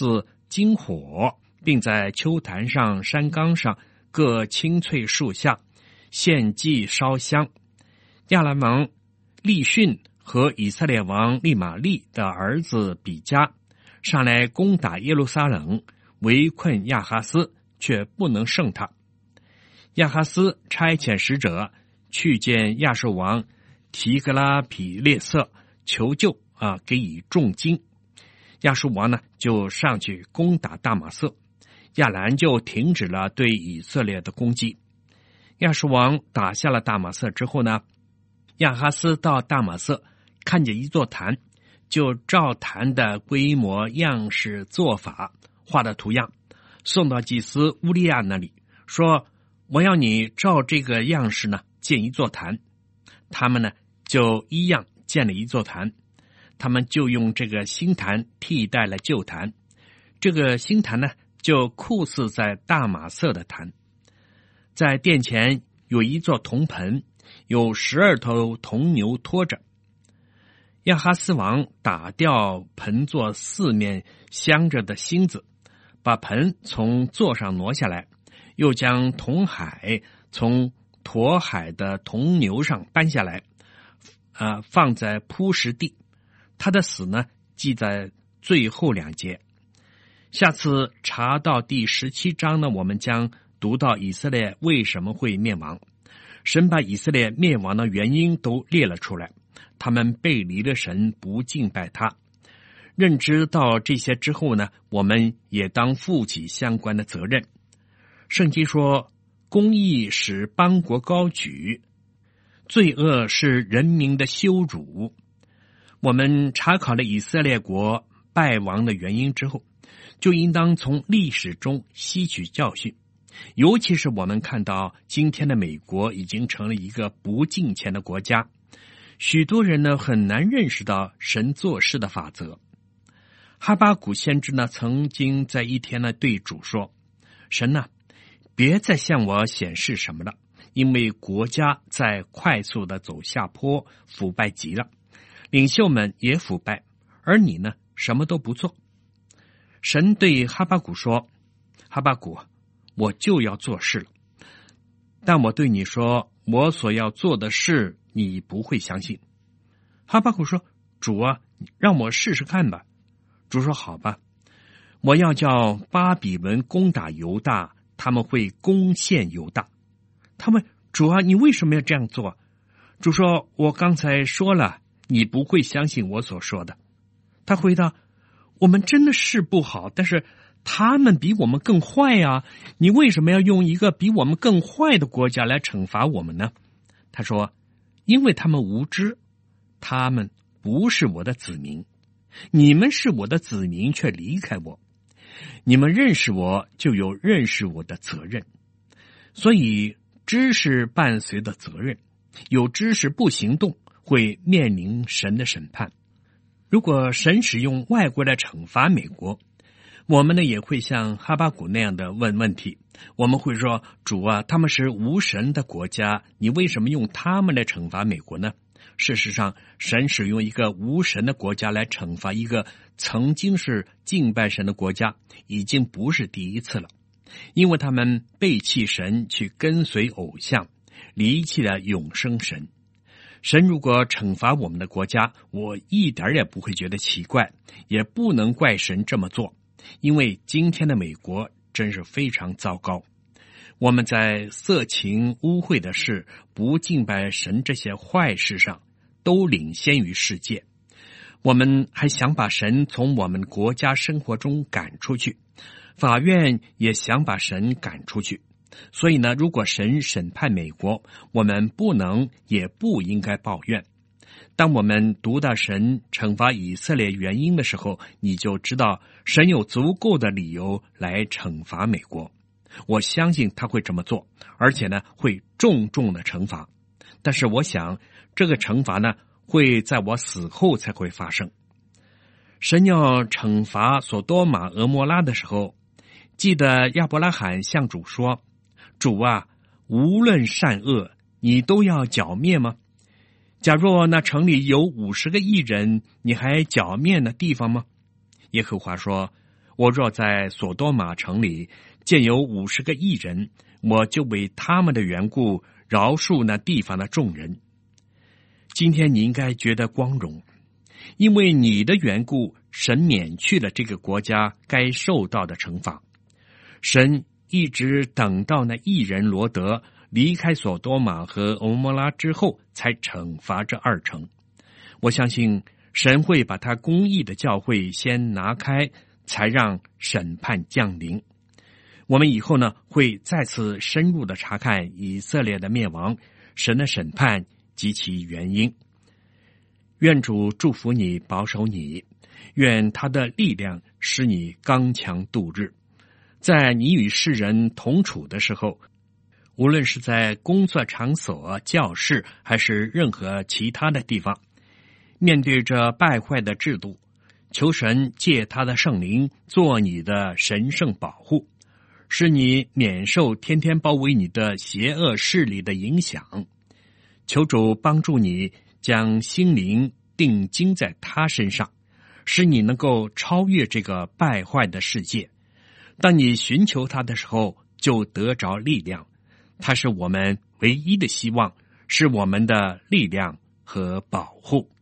[SPEAKER 1] 金火，并在丘坛上、山冈上各青翠树下献祭烧香。亚兰王利逊和以色列王利玛利的儿子比加上来攻打耶路撒冷，围困亚哈斯，却不能胜他。亚哈斯差遣使者去见亚述王提格拉匹列色求救，给予重金。亚述王呢就上去攻打大马色，亚兰就停止了对以色列的攻击。亚述王打下了大马色之后呢，亚哈斯到大马色看见一座坛，就照坛的规模样式做法画的图样，送到祭司乌利亚那里，说我要你照这个样式呢建一座坛。他们呢就一样建了一座坛，他们就用这个新坛替代了旧坛，这个新坛呢就酷似在大马色的坛。在殿前有一座铜盆，有12头铜牛拖着。亚哈斯王打掉盆座四面镶着的星子，把盆从座上挪下来，又将铜海从驮海的铜牛上搬下来，放在铺石地。他的死呢记在最后2节。下次查到第17章呢，我们将读到以色列为什么会灭亡。神把以色列灭亡的原因都列了出来，他们背离了神，不敬拜他。认知到这些之后呢，我们也当负起相关的责任。圣经说，公义使邦国高举，罪恶是人民的羞辱。我们查考了以色列国败亡的原因之后，就应当从历史中吸取教训。尤其是我们看到今天的美国已经成了一个不敬虔的国家，许多人呢很难认识到神做事的法则。哈巴谷先知呢曾经在一天呢对主说，神啊，别再向我显示什么了，因为国家在快速的走下坡，腐败极了，领袖们也腐败，而你呢什么都不做。神对哈巴谷说，哈巴谷，我就要做事了，但我对你说，我所要做的事你不会相信。哈巴谷说，主啊，让我试试看吧。主说，好吧，我要叫巴比伦攻打犹大，他们会攻陷犹大。他问，主啊，你为什么要这样做？主说，我刚才说了，你不会相信我所说的。他回答，我们真的是不好，但是他们比我们更坏呀，你为什么要用一个比我们更坏的国家来惩罚我们呢？他说，因为他们无知，他们不是我的子民，你们是我的子民，却离开我。你们认识我，就有认识我的责任。所以知识伴随的责任，有知识不行动，会面临神的审判。如果神使用外国来惩罚美国，我们呢也会像哈巴谷那样的问问题。我们会说，主啊，他们是无神的国家，你为什么用他们来惩罚美国呢？事实上，神使用一个无神的国家来惩罚一个曾经是敬拜神的国家，已经不是第一次了。因为他们背弃神，去跟随偶像，离弃了永生神。神如果惩罚我们的国家，我一点也不会觉得奇怪，也不能怪神这么做，因为今天的美国真是非常糟糕。我们在色情污秽的事、不敬拜神这些坏事上都领先于世界。我们还想把神从我们国家生活中赶出去，法院也想把神赶出去。所以呢，如果神审判美国，我们不能也不应该抱怨。当我们读到神惩罚以色列原因的时候，你就知道神有足够的理由来惩罚美国。我相信他会这么做，而且呢会重重的惩罚。但是我想这个惩罚呢会在我死后才会发生。神要惩罚所多玛俄摩拉的时候，记得亚伯拉罕向主说，主啊，无论善恶，你都要剿灭吗？假若那城里有50个义人，你还剿灭那地方吗？耶和华说， 我若在索多玛城里见有50个义人，我就为他们的缘故饶恕那地方的众人。今天你应该觉得光荣，因为你的缘故，神免去了这个国家该受到的惩罚。神一直等到那义人罗德离开索多玛和俄摩拉之后，才惩罚这2城。我相信神会把他公义的教会先拿开，才让审判降临。我们以后呢，会再次深入的查看以色列的灭亡、神的审判及其原因。愿主祝福你，保守你，愿他的力量使你刚强度日。在你与世人同处的时候，无论是在工作场所、教室，还是任何其他的地方，面对着败坏的制度，求神借他的圣灵做你的神圣保护，使你免受天天包围你的邪恶势力的影响。求主帮助你将心灵定睛在他身上，使你能够超越这个败坏的世界。当你寻求他的时候，就得着力量。他是我们唯一的希望，是我们的力量和保护。